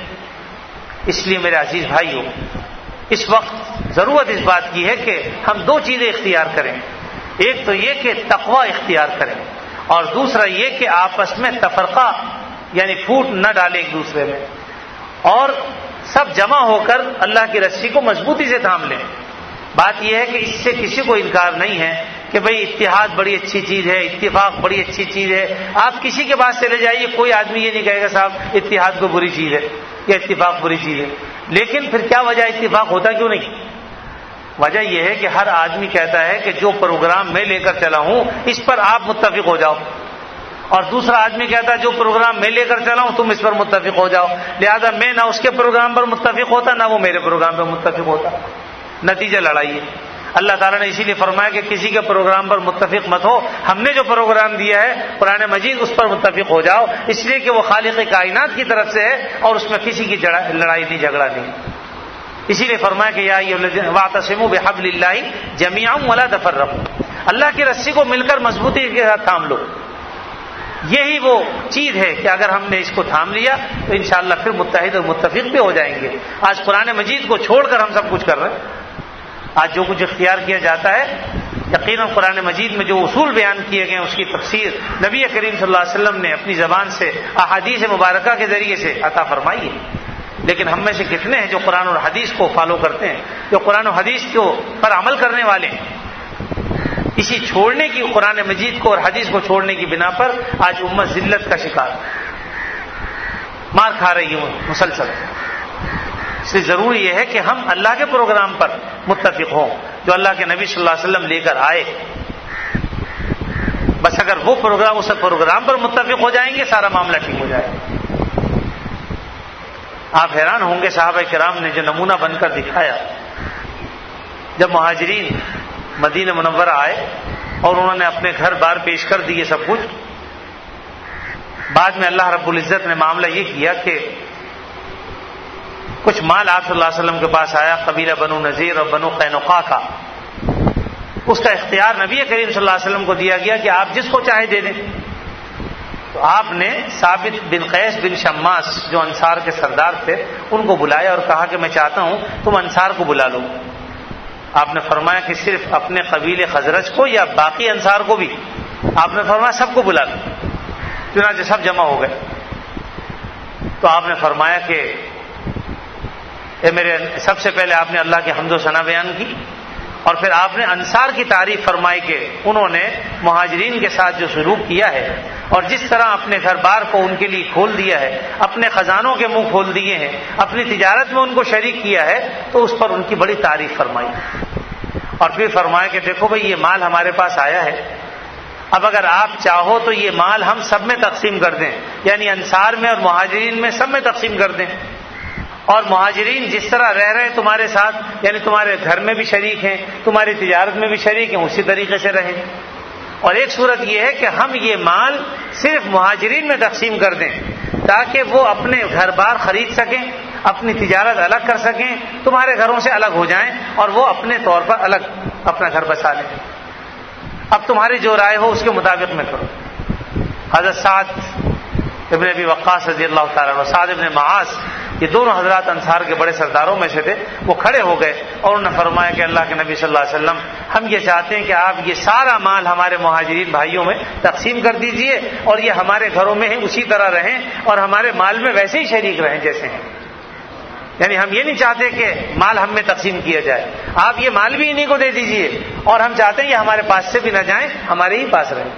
اس لیے میرے عزیز بھائیو، اس وقت ضرورت اس بات کی ہے کہ ہم دو چیزیں اختیار کریں. ایک تو یہ کہ تقوی اختیار کریں، اور دوسرا یہ کہ آپس میں تفرقہ یعنی پھوٹ نہ ڈالیں ایک دوسرے میں، اور سب جمع ہو کر اللہ کی رسی کو مضبوطی سے تھام لیں. بات یہ ہے کہ اس سے کسی کو انکار نہیں ہے کہ بھئی اتحاد بڑی اچھی چیز ہے، اتفاق بڑی اچھی چیز ہے. آپ کسی کے پاس چلے جائیے، کوئی آدمی یہ نہیں کہے گا صاحب اتحاد کو بری چیز ہے یا اتفاق بری چیز ہے. لیکن پھر کیا وجہ اتفاق ہوتا کیوں نہیں؟ وجہ یہ ہے کہ ہر آدمی کہتا ہے کہ جو پروگرام میں لے کر چلا ہوں اس پر آپ متفق ہو جاؤ، اور دوسرا آدمی کہتا ہے جو پروگرام میں لے کر چلا ہوں تم اس پر متفق ہو جاؤ. لہذا میں نہ اس کے پروگرام پر متفق ہوتا نہ وہ میرے پروگرام پر متفق ہوتا. نتیجہ لڑائی ہے. اللہ تعالیٰ نے اسی لیے فرمایا کہ کسی کے پروگرام پر متفق مت ہو، ہم نے جو پروگرام دیا ہے قرآن مجید اس پر متفق ہو جاؤ، اس لیے کہ وہ خالق کائنات کی طرف سے ہے اور اس میں کسی کی لڑائی نہیں، جھگڑا نہیں. اسی لیے فرمایا کہ یا ایھا الذین واعتصموا بحبل اللہ جمیعا ولا تفرقوا، اللہ کی رسی کو مل کر مضبوطی کے ساتھ تھام لو. یہی وہ چیز ہے کہ اگر ہم نے اس کو تھام لیا تو انشاءاللہ پھر متحد اور متفق بھی ہو جائیں گے. آج قرآن مجید کو چھوڑ کر ہم سب کچھ کر رہے ہیں. آج جو کچھ اختیار کیا جاتا ہے یقیناً قرآن مجید میں جو اصول بیان کیے گئے ہیں اس کی تفسیر نبی کریم صلی اللہ علیہ وسلم نے اپنی زبان سے احادیث مبارکہ کے ذریعے سے عطا فرمائی ہے. لیکن ہم میں سے کتنے ہیں جو قرآن اور حدیث کو فالو کرتے ہیں، جو قرآن و حدیث کو پر عمل کرنے والے ہیں؟ اسی چھوڑنے کی، قرآن مجید کو اور حدیث کو چھوڑنے کی بنا پر آج امت ذلت کا شکار مار کھا رہی ہے مسلسل. اس لیے ضروری یہ ہے کہ ہم اللہ کے پروگرام پر متفق ہوں جو اللہ کے نبی صلی اللہ علیہ وسلم لے کر آئے. بس اگر وہ پروگرام اس پروگرام پر متفق ہو جائیں گے سارا معاملہ ٹھیک ہو جائے گا. آپ حیران ہوں گے صحابہ کرام نے جو نمونہ بن کر دکھایا. جب مہاجرین مدینہ منورہ آئے اور انہوں نے اپنے گھر بار پیش کر دیے سب کچھ، بعد میں اللہ رب العزت نے معاملہ یہ کیا کہ کچھ مال آپ صلی اللہ علیہ وسلم کے پاس آیا قبیلہ بنو نذیر اور بنو قینقاع کا. اس کا اختیار نبی کریم صلی اللہ علیہ وسلم کو دیا گیا کہ آپ جس کو چاہے دے دیں. تو آپ نے ثابت بن قیس بن شماس جو انصار کے سردار تھے ان کو بلایا اور کہا کہ میں چاہتا ہوں تم انصار کو بلا لو. آپ نے فرمایا کہ صرف اپنے قبیلے خزرج کو یا باقی انصار کو بھی؟ آپ نے فرمایا سب کو بلا لو. چنانچہ سب جمع ہو گئے. تو آپ نے فرمایا کہ اے میرے، سب سے پہلے آپ نے اللہ کی حمد و ثنا بیان کی اور پھر آپ نے انصار کی تعریف فرمائی کہ انہوں نے مہاجرین کے ساتھ جو سلوک کیا ہے اور جس طرح اپنے گھر بار کو ان کے لیے کھول دیا ہے، اپنے خزانوں کے منہ کھول دیے ہیں، اپنی تجارت میں ان کو شریک کیا ہے، تو اس پر ان کی بڑی تعریف فرمائی. اور پھر فرمایا کہ دیکھو بھئی یہ مال ہمارے پاس آیا ہے، اب اگر آپ چاہو تو یہ مال ہم سب میں تقسیم کر دیں، یعنی انصار میں اور مہاجرین میں سب میں تقسیم کر دیں. اور مہاجرین جس طرح رہ رہے ہیں تمہارے ساتھ، یعنی تمہارے گھر میں بھی شریک ہیں، تمہاری تجارت میں بھی شریک ہیں، اسی طریقے سے رہیں. اور ایک صورت یہ ہے کہ ہم یہ مال صرف مہاجرین میں تقسیم کر دیں تاکہ وہ اپنے گھر بار خرید سکیں، اپنی تجارت الگ کر سکیں، تمہارے گھروں سے الگ ہو جائیں اور وہ اپنے طور پر الگ اپنا گھر بسا لیں. اب تمہاری جو رائے ہو اس کے مطابق میں کرو. حضرت سعد ابن ابی وقاص رضی اللہ تعالیٰ عنہ، سعد ابن معاذ، یہ دونوں حضرات انصار کے بڑے سرداروں میں سے تھے. وہ کھڑے ہو گئے اور انہوں نے فرمایا کہ اللہ کے نبی صلی اللہ علیہ وسلم، ہم یہ چاہتے ہیں کہ آپ یہ سارا مال ہمارے مہاجرین بھائیوں میں تقسیم کر دیجئے اور یہ ہمارے گھروں میں اسی طرح رہیں اور ہمارے مال میں ویسے ہی شریک رہیں جیسے ہیں. یعنی ہم یہ نہیں چاہتے کہ مال ہم میں تقسیم کیا جائے، آپ یہ مال بھی انہیں کو دے دیجئے اور ہم چاہتے ہیں یہ ہمارے پاس سے بھی نہ جائیں، ہمارے ہی پاس رہیں.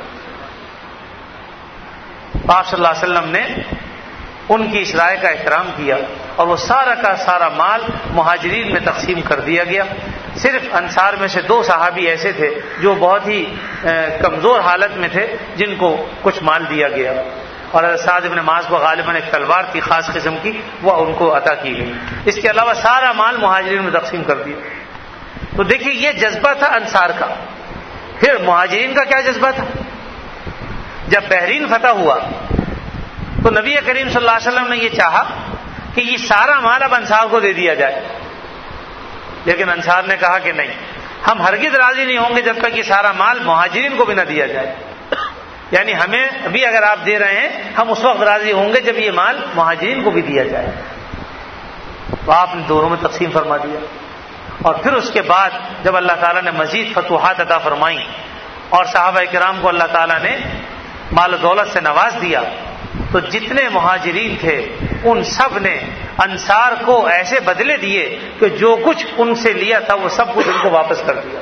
آپ صلی اللہ علیہ وسلم نے ان کی اس رائے کا احترام کیا اور وہ سارا کا سارا مال مہاجرین میں تقسیم کر دیا گیا. صرف انصار میں سے دو صحابی ایسے تھے جو بہت ہی کمزور حالت میں تھے جن کو کچھ مال دیا گیا, اور سعد بن معاذ کو غالباً ایک تلوار تھی خاص قسم کی, وہ ان کو عطا کی گئی. اس کے علاوہ سارا مال مہاجرین میں تقسیم کر دیا. تو دیکھیے یہ جذبہ تھا انصار کا. پھر مہاجرین کا کیا جذبہ تھا؟ جب بحرین فتح ہوا تو نبی کریم صلی اللہ علیہ وسلم نے یہ چاہا کہ یہ سارا مال اب انصار کو دے دیا جائے, لیکن انصار نے کہا کہ نہیں, ہم ہرگز راضی نہیں ہوں گے جب تک یہ سارا مال مہاجرین کو بھی نہ دیا جائے. یعنی ہمیں ابھی اگر آپ دے رہے ہیں ہم اس وقت راضی ہوں گے جب یہ مال مہاجرین کو بھی دیا جائے. تو آپ نے دونوں میں تقسیم فرما دیا. اور پھر اس کے بعد جب اللہ تعالیٰ نے مزید فتوحات عطا فرمائیں اور صحابہ کرام کو اللہ تعالیٰ نے مال و دولت سے نواز دیا, تو جتنے مہاجرین تھے ان سب نے انصار کو ایسے بدلے دیے کہ جو کچھ ان سے لیا تھا وہ سب کچھ ان کو واپس کر دیا.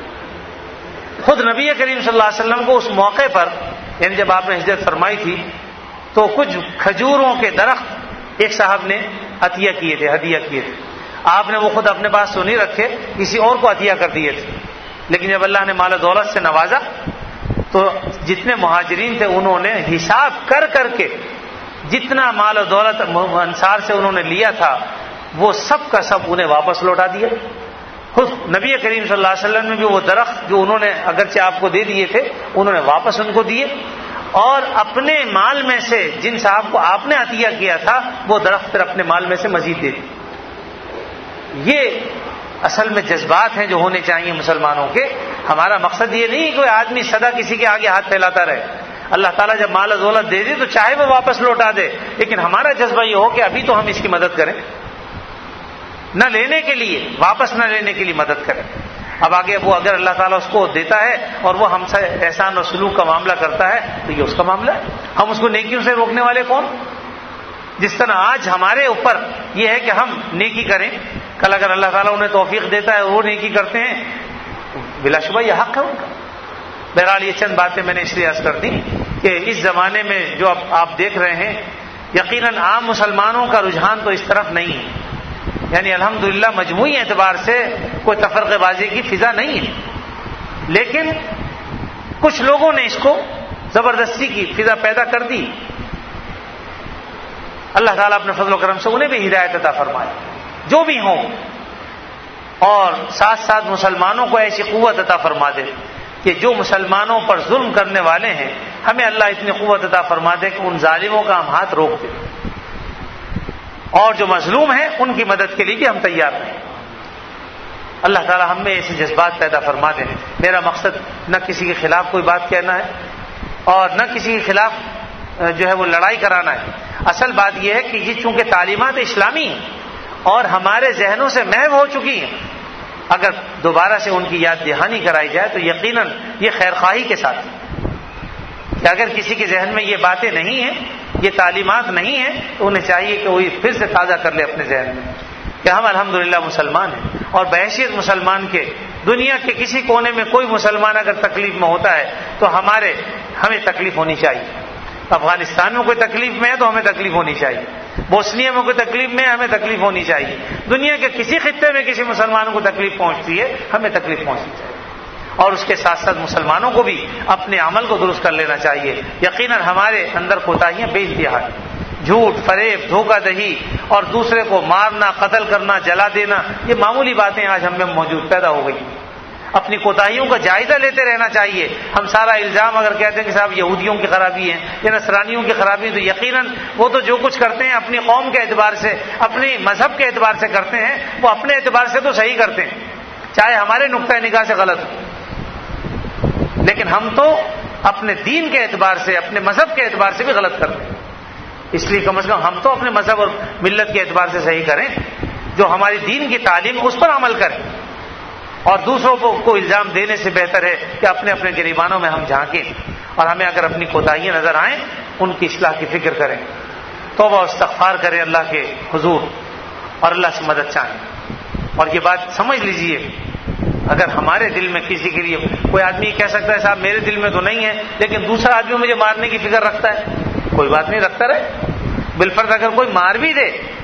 خود نبی کریم صلی اللہ علیہ وسلم کو اس موقع پر, یعنی جب آپ نے ہجرت فرمائی تھی, تو کچھ کھجوروں کے درخت ایک صاحب نے عطیہ کیے تھے, ہدیہ کیے تھے. آپ نے وہ خود اپنے پاس تو نہیں رکھے, کسی اور کو عطیہ کر دیے تھے. لیکن جب اللہ نے مال و دولت سے نوازا تو جتنے مہاجرین تھے انہوں نے حساب کر کر کے جتنا مال و دولت انصار سے انہوں نے لیا تھا وہ سب کا سب انہیں واپس لوٹا دیا. خود نبی کریم صلی اللہ علیہ وسلم نے بھی وہ درخت جو انہوں نے اگرچہ آپ کو دے دیے تھے انہوں نے واپس ان کو دیے, اور اپنے مال میں سے جن صاحب کو آپ نے عطیہ کیا تھا وہ درخت پھر اپنے مال میں سے مزید دے دی. یہ اصل میں جذبات ہیں جو ہونے چاہیے مسلمانوں کے. ہمارا مقصد یہ نہیں کہ کوئی آدمی سدا کسی کے آگے ہاتھ پھیلاتا رہے. اللہ تعالیٰ جب مال و دولت دے دے تو چاہے وہ واپس لوٹا دے, لیکن ہمارا جذبہ یہ ہو کہ ابھی تو ہم اس کی مدد کریں, نہ لینے کے لیے, واپس نہ لینے کے لیے مدد کریں. اب آگے وہ اگر اللہ تعالیٰ اس کو دیتا ہے اور وہ ہم سے احسان و سلوک کا معاملہ کرتا ہے تو یہ اس کا معاملہ ہے. ہم اس کو نیکیوں سے روکنے والے کون؟ جس طرح آج ہمارے اوپر یہ ہے کہ ہم نیکی کریں, کل اگر اللہ تعالیٰ انہیں توفیق دیتا ہے اور وہ نیکی کرتے ہیں بلا شبہ یہ حق ہے ان کا. بہرحال یہ چند باتیں میں نے اس لیے عرض کر دی کہ اس زمانے میں جو اب آپ دیکھ رہے ہیں یقیناً عام مسلمانوں کا رجحان تو اس طرف نہیں ہے. یعنی الحمدللہ مجموعی اعتبار سے کوئی تفرقہ بازی کی فضا نہیں ہے, لیکن کچھ لوگوں نے اس کو زبردستی کی فضا پیدا کر دی. اللہ تعالیٰ اپنے فضل و کرم سے انہیں بھی ہدایت عطا فرمائے جو بھی ہوں, اور ساتھ ساتھ مسلمانوں کو ایسی قوت عطا فرما دے کہ جو مسلمانوں پر ظلم کرنے والے ہیں ہمیں اللہ اتنی قوت عطا فرما دے کہ ان ظالموں کا ہم ہاتھ روک دیں, اور جو مظلوم ہیں ان کی مدد کے لیے بھی ہم تیار ہیں. اللہ تعالیٰ ہم میں ایسے جذبات پیدا فرما دیں. میرا مقصد نہ کسی کے خلاف کوئی بات کہنا ہے اور نہ کسی کے خلاف جو ہے وہ لڑائی کرانا ہے. اصل بات یہ ہے کہ یہ چونکہ تعلیمات اسلامی ہیں اور ہمارے ذہنوں سے محو ہو چکی ہیں, اگر دوبارہ سے ان کی یاد دہانی کرائی جائے تو یقیناً یہ خیر خواہی کے ساتھ کہ اگر کسی کے ذہن میں یہ باتیں نہیں ہیں, یہ تعلیمات نہیں ہیں, تو انہیں چاہیے کہ وہ پھر سے تازہ کر لے اپنے ذہن میں کہ ہم الحمدللہ مسلمان ہیں, اور بحیثیت مسلمان کے دنیا کے کسی کونے میں کوئی مسلمان اگر تکلیف میں ہوتا ہے تو ہمارے ہمیں تکلیف ہونی چاہیے. افغانستان میں کوئی تکلیف میں ہے تو ہمیں تکلیف ہونی چاہیے, بوسنیا میں کوئی تکلیف میں ہے ہمیں تکلیف ہونی چاہیے, دنیا کے کسی خطے میں کسی مسلمان کو تکلیف پہنچتی ہے ہمیں تکلیف پہنچنی چاہیے. اور اس کے ساتھ ساتھ مسلمانوں کو بھی اپنے عمل کو درست کر لینا چاہیے. یقیناً ہمارے اندر کوتاہیاں بے انتہا ہیں, جھوٹ, فریب, دھوکہ دہی اور دوسرے کو مارنا, قتل کرنا, جلا دینا, یہ معمولی باتیں آج ہم میں موجود پیدا ہو گئی. اپنی کوتاہیوں کا جائزہ لیتے رہنا چاہیے. ہم سارا الزام اگر کہتے ہیں کہ صاحب یہودیوں کی خرابی ہے یا نصرانیوں کی خرابی ہے, تو یقیناً وہ تو جو کچھ کرتے ہیں اپنی قوم کے اعتبار سے, اپنی مذہب کے اعتبار سے کرتے ہیں, وہ اپنے اعتبار سے تو صحیح کرتے ہیں, چاہے ہمارے نقطۂ نگاہ سے غلط ہو, لیکن ہم تو اپنے دین کے اعتبار سے, اپنے مذہب کے اعتبار سے بھی غلط کرتے ہیں. اس لیے کم از کم ہم تو اپنے مذہب اور ملت کے اعتبار سے صحیح کریں, جو ہماری دین کی تعلیم اس پر عمل کریں, اور دوسروں کو, کو الزام دینے سے بہتر ہے کہ اپنے اپنے گریبانوں میں ہم جھانکیں, اور ہمیں اگر اپنی کوتاہیاں نظر آئیں ان کی اصلاح کی فکر کریں, توبہ و استغفار کریں اللہ کے حضور اور اللہ سے مدد چاہیں. اور یہ بات سمجھ لیجئے, اگر ہمارے دل میں کسی کے لیے کوئی آدمی کہہ سکتا ہے صاحب میرے دل میں تو نہیں ہے لیکن دوسرا آدمی مجھے مارنے کی فکر رکھتا ہے, کوئی بات نہیں, رکھتا رہے. بالفرض اگر کوئی مار بھی دے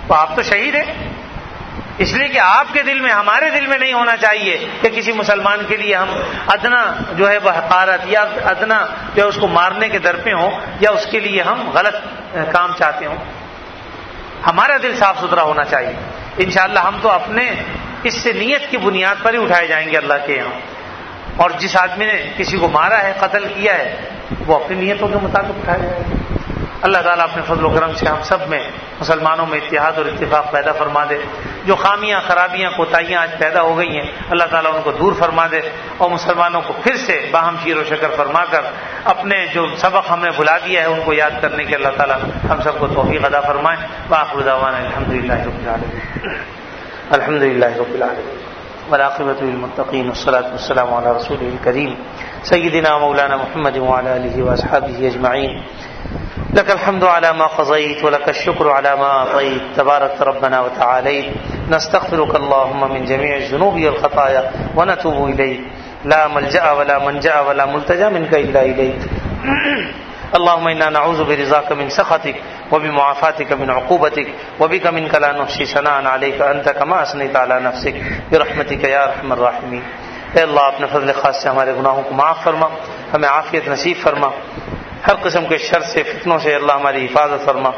تو آپ تو شہید ہیں، اس لیے کہ آپ کے دل میں، ہمارے دل میں نہیں ہونا چاہیے کہ کسی مسلمان کے لیے ہم ادنا جو ہے وہ حقارت یا ادنا جو ہے اس کو مارنے کے در پہ ہوں یا اس کے لیے ہم غلط کام چاہتے ہوں. ہمارا دل صاف ستھرا ہونا چاہیے. انشاءاللہ ہم تو اپنے اس سے نیت کی بنیاد پر ہی اٹھائے جائیں گے اللہ کے یہاں. اور جس آدمی نے کسی کو مارا ہے، قتل کیا ہے، وہ اپنی نیتوں کے مطابق اٹھایا جائے گا. اللہ تعالیٰ اپنے فضل و کرم سے ہم سب میں، مسلمانوں میں اتحاد اور اتفاق پیدا فرما دے. جو خامیاں، خرابیاں، کوتاہیاں آج پیدا ہو گئی ہیں، اللہ تعالیٰ ان کو دور فرما دے اور مسلمانوں کو پھر سے باہم شیر و شکر فرما کر اپنے جو سبق ہم نے بھلا دیا ہے ان کو یاد کرنے کے اللہ تعالیٰ ہم سب کو توفیق عطا فرمائے. وآخر دعوانا الحمدللہ رب العالمین. الحمدللہ رب العالمین والعاقبۃ للمتقین والصلاۃ والسلام علی رسولہ الکریم سیدنا مولانا محمد وعلی آلہ واصحابہ اجمعین. لك الحمد على ما قضيت ولك الشكر على ما أعطيت تبارك ربنا وتعاليت. نستغفرك اللهم من جميع الذنوب والخطايا ونتوب إليك. لا ملجأ ولا منجأ ولا ملتجأ منك إلا إليك. اللهم إنا نعوذ برضاك من سخطك وبمعافاتك من عقوبتك وبك منك لا نحصي ثناء عليك أنت كما أثنيت على نفسك برحمتك يا أرحم الراحمين. اے اللہ اپنے فضل خاص سے ہمارے گناہوں کو معاف فرما، ہمیں عافیت نصیب فرما، ہر قسم کے شر سے، فتنوں سے اللہ ہماری حفاظت فرما.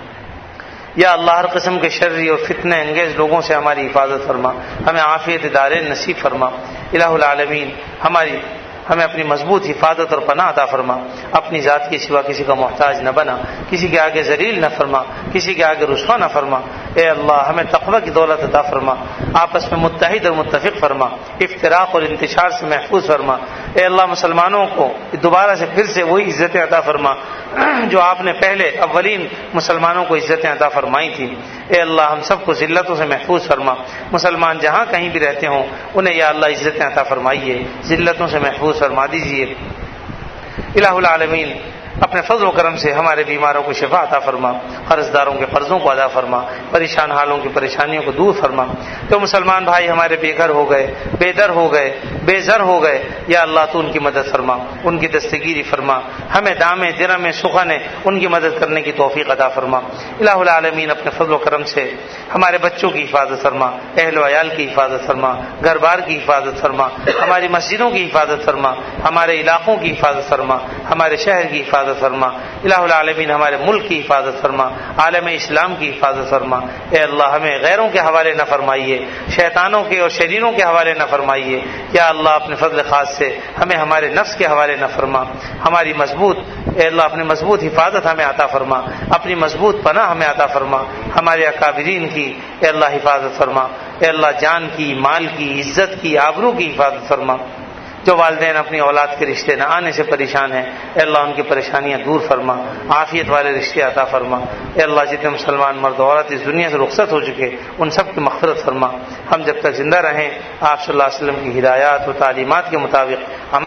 یا اللہ ہر قسم کے شرری اور فتنہ انگیز لوگوں سے ہماری حفاظت فرما، ہمیں عافیت دارین نصیب فرما. الہ العالمین ہماری ہمیں اپنی مضبوط حفاظت اور پناہ عطا فرما. اپنی ذات کے سوا کسی کا محتاج نہ بنا، کسی کے آگے ذلیل نہ فرما، کسی کے آگے رسوا نہ فرما. اے اللہ ہمیں تقوی کی دولت عطا فرما، آپس میں متحد اور متفق فرما، افتراق اور انتشار سے محفوظ فرما. اے اللہ مسلمانوں کو دوبارہ سے پھر سے وہی عزتیں عطا فرما جو آپ نے پہلے اولین مسلمانوں کو عزتیں عطا فرمائی تھیں. اے اللہ ہم سب کو ذلتوں سے محفوظ فرما. مسلمان جہاں کہیں بھی رہتے ہوں انہیں یا اللہ عزتیں عطا فرمائیے، ذلتوں سے محفوظ فرما دیجیے. الہ العالمین اپنے فضل و کرم سے ہمارے بیماروں کو شفا عطا فرما، قرض داروں کے قرضوں کو ادا فرما، پریشان حالوں کی پریشانیوں کو دور فرما. جو مسلمان بھائی ہمارے بے گھر ہو گئے، بے در ہو گئے، بے زر ہو گئے، یا اللہ تو ان کی مدد فرما، ان کی دستگیری فرما. ہمیں دامے درمے سخنے ان کی مدد کرنے کی توفیق عطا فرما. الہ العالمین اپنے فضل و کرم سے ہمارے بچوں کی حفاظت فرما، اہل و عیال کی حفاظت فرما، گھر بار کی حفاظت فرما، ہماری مسجدوں کی حفاظت فرما، ہمارے علاقوں کی حفاظت فرما، ہمارے شہر کی حفاظت فرما. الہ العالمین ہمارے ملک کی حفاظت فرما، عالم اسلام کی حفاظت فرما. اے اللہ ہمیں غیروں کے حوالے نہ فرمائیے، شیطانوں کے اور شریروں کے حوالے نہ فرمائیے. یا اللہ اپنے فضل خاص سے ہمیں ہمارے نفس کے حوالے نہ فرما. ہماری مضبوط اے اللہ اپنی مضبوط حفاظت ہمیں عطا فرما، اپنی مضبوط پناہ ہمیں عطا فرما. ہمارے اکابرین کی اے اللہ حفاظت فرما. اے اللہ جان کی، مال کی، عزت کی، آبرو کی حفاظت فرما. جو والدین اپنی اولاد کے رشتے نہ آنے سے پریشان ہیں اے اللہ ان کی پریشانیاں دور فرما، عافیت والے رشتے عطا فرما. اے اللہ جتنے مسلمان مرد و عورت اس دنیا سے رخصت ہو چکے ان سب کی مغفرت فرما. ہم جب تک زندہ رہیں آپ صلی اللہ علیہ وسلم کی ہدایات و تعلیمات کے مطابق ہم